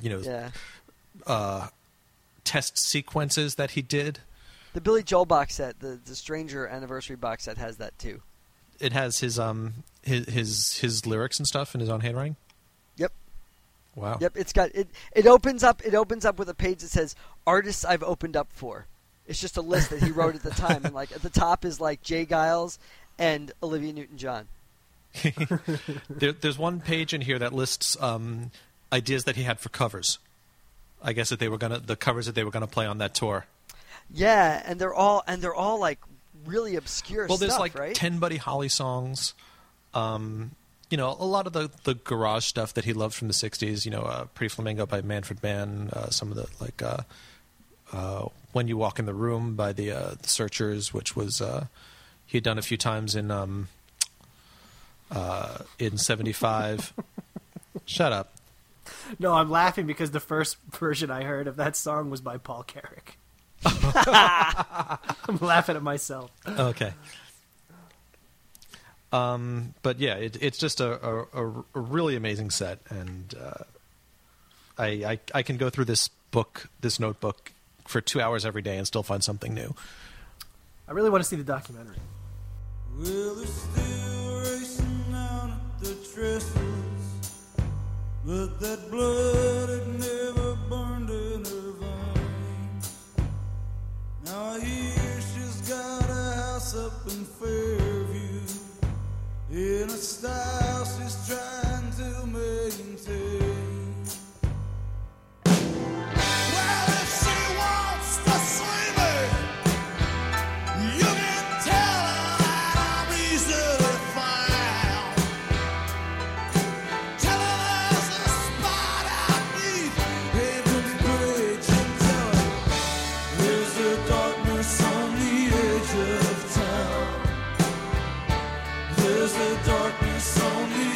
Speaker 2: test sequences that he did.
Speaker 4: The Billy Joel box set, the Stranger Anniversary box set, has that too.
Speaker 2: It has his lyrics and stuff in his own handwriting.
Speaker 4: Yep.
Speaker 2: Wow.
Speaker 4: Yep, it's got it. It opens up with a page that says artists I've opened up for. It's just a list that he wrote at the time, and like at the top is like Jay Giles and Olivia Newton-John.
Speaker 2: There's one page in here that lists ideas that he had for covers. I guess that the covers that they were gonna play on that tour.
Speaker 4: Yeah, and they're all like really obscure
Speaker 2: Well,
Speaker 4: stuff,
Speaker 2: there's like
Speaker 4: right?
Speaker 2: 10 Buddy Holly songs. You know, a lot of the garage stuff that he loved from the 60s. You know, Pretty Flamingo by Manfred Mann. Some of the like When You Walk in the Room by the Searchers, which was he had done a few times in 75. Shut up.
Speaker 3: No, I'm laughing because the first version I heard of that song was by Paul Carrick. I'm laughing at myself.
Speaker 2: Okay. But yeah, it's just a really amazing set, and I can go through this notebook for 2 hours every day and still find something new.
Speaker 3: I really want to see the documentary.
Speaker 1: Well, they're still racing down at the trestles, but that blood had never burned in her veins. Now I hear she's got a house up in Fairview, in a style she's trying to maintain. Well, if she wants to see me, you can tell her that I'm easily found. Tell her there's a spot out beneath Haven's Bridge, and tell her there's a darkness on the edge of town. There's a darkness on the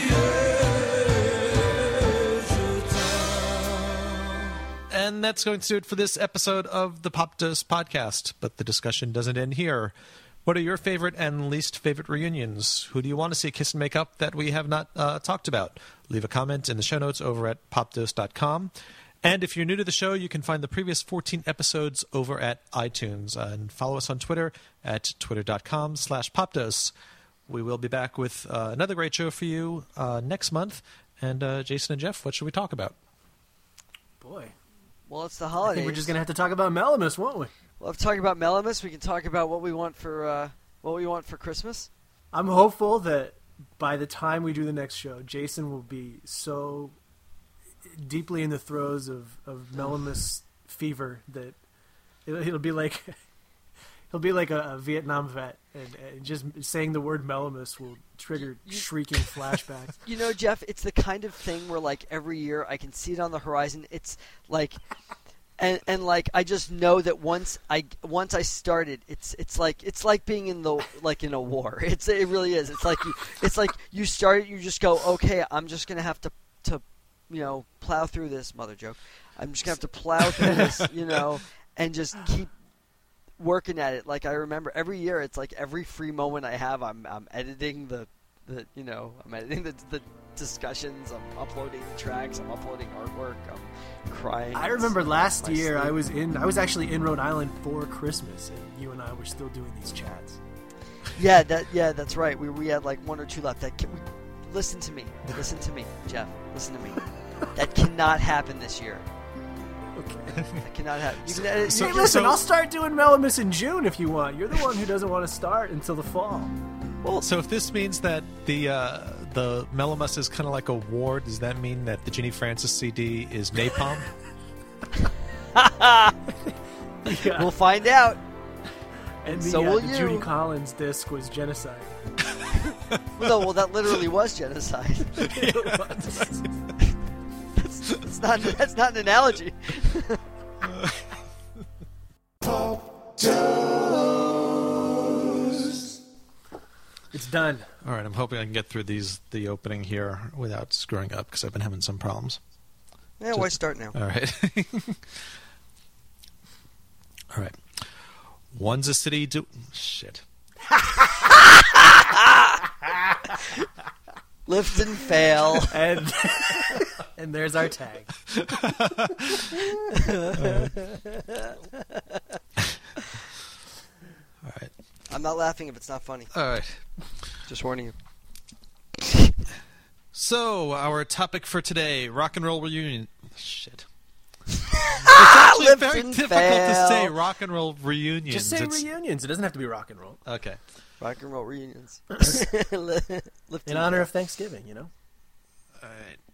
Speaker 1: edge of town.
Speaker 2: And that's going to do it for this episode of the Pop Dose Podcast. But the discussion doesn't end here. What are your favorite and least favorite reunions? Who do you want to see kiss and make up that we have not talked about? Leave a comment in the show notes over at popdose.com. And if you're new to the show, you can find the previous 14 episodes over at iTunes. And follow us on Twitter at twitter.com/popdose. We will be back with another great show for you next month. And Jason and Jeff, what should we talk about?
Speaker 3: Boy,
Speaker 4: Well, it's the
Speaker 3: I
Speaker 4: holidays.
Speaker 3: think we're just gonna have to talk about Melamus, won't we?
Speaker 4: Well, if we talk about Melamus, we can talk about what we want for Christmas.
Speaker 3: I'm hopeful that by the time we do the next show, Jason will be so deeply in the throes of Melamus fever that it'll be like he'll be like a Vietnam vet, and just saying the word Melamus will trigger shrieking flashbacks.
Speaker 4: You know, Jeff, it's the kind of thing where like every year I can see it on the horizon. It's like, and like I just know that once I started, it's like being in the in a war. It really is. It's like you start it, you just go, okay, I'm just gonna have to plow through this. Mother joke. I'm just gonna have to plow through this, and just keep working at it. Like I remember every year, it's like every free moment I have, I'm editing the discussions, I'm uploading the tracks, I'm uploading artwork, I'm crying.
Speaker 3: I remember last year I was actually in Rhode Island for Christmas, and you and I were still doing these chats.
Speaker 4: Yeah, that's right. We had like one or two left. Listen to me, Jeff. Listen to me. That cannot happen this year.
Speaker 3: Okay.
Speaker 4: That cannot happen. You can edit.
Speaker 3: Hey, listen, I'll start doing Melamus in June if you want. You're the one who doesn't want to start until the fall.
Speaker 2: Well, so if this means that the Melamus is kind of like a war, does that mean that the Ginny Francis CD is napalm?
Speaker 3: Yeah.
Speaker 4: We'll find out.
Speaker 3: And
Speaker 4: so
Speaker 3: the
Speaker 4: will you.
Speaker 3: Judy Collins disc was genocide.
Speaker 4: Well, that literally was genocide.
Speaker 3: It was.
Speaker 4: That's not an analogy.
Speaker 3: It's done.
Speaker 2: All right, I'm hoping I can get through the opening here without screwing up because I've been having some problems.
Speaker 4: Yeah, why start now?
Speaker 2: All right. All right. One's a city shit.
Speaker 4: Lift and fail.
Speaker 3: And and there's our tag.
Speaker 2: All right.
Speaker 4: I'm not laughing if it's not funny.
Speaker 2: All right.
Speaker 4: Just warning you.
Speaker 2: So, our topic for today, rock and roll reunion. Shit. It's actually very
Speaker 4: Lipton
Speaker 2: difficult to
Speaker 4: fail.
Speaker 2: say rock and roll reunions.
Speaker 3: Just say
Speaker 2: It's-
Speaker 3: reunions. It doesn't have to be rock and roll.
Speaker 2: Okay.
Speaker 4: Rock and roll reunions.
Speaker 3: In honor of Thanksgiving, you know?
Speaker 2: All right.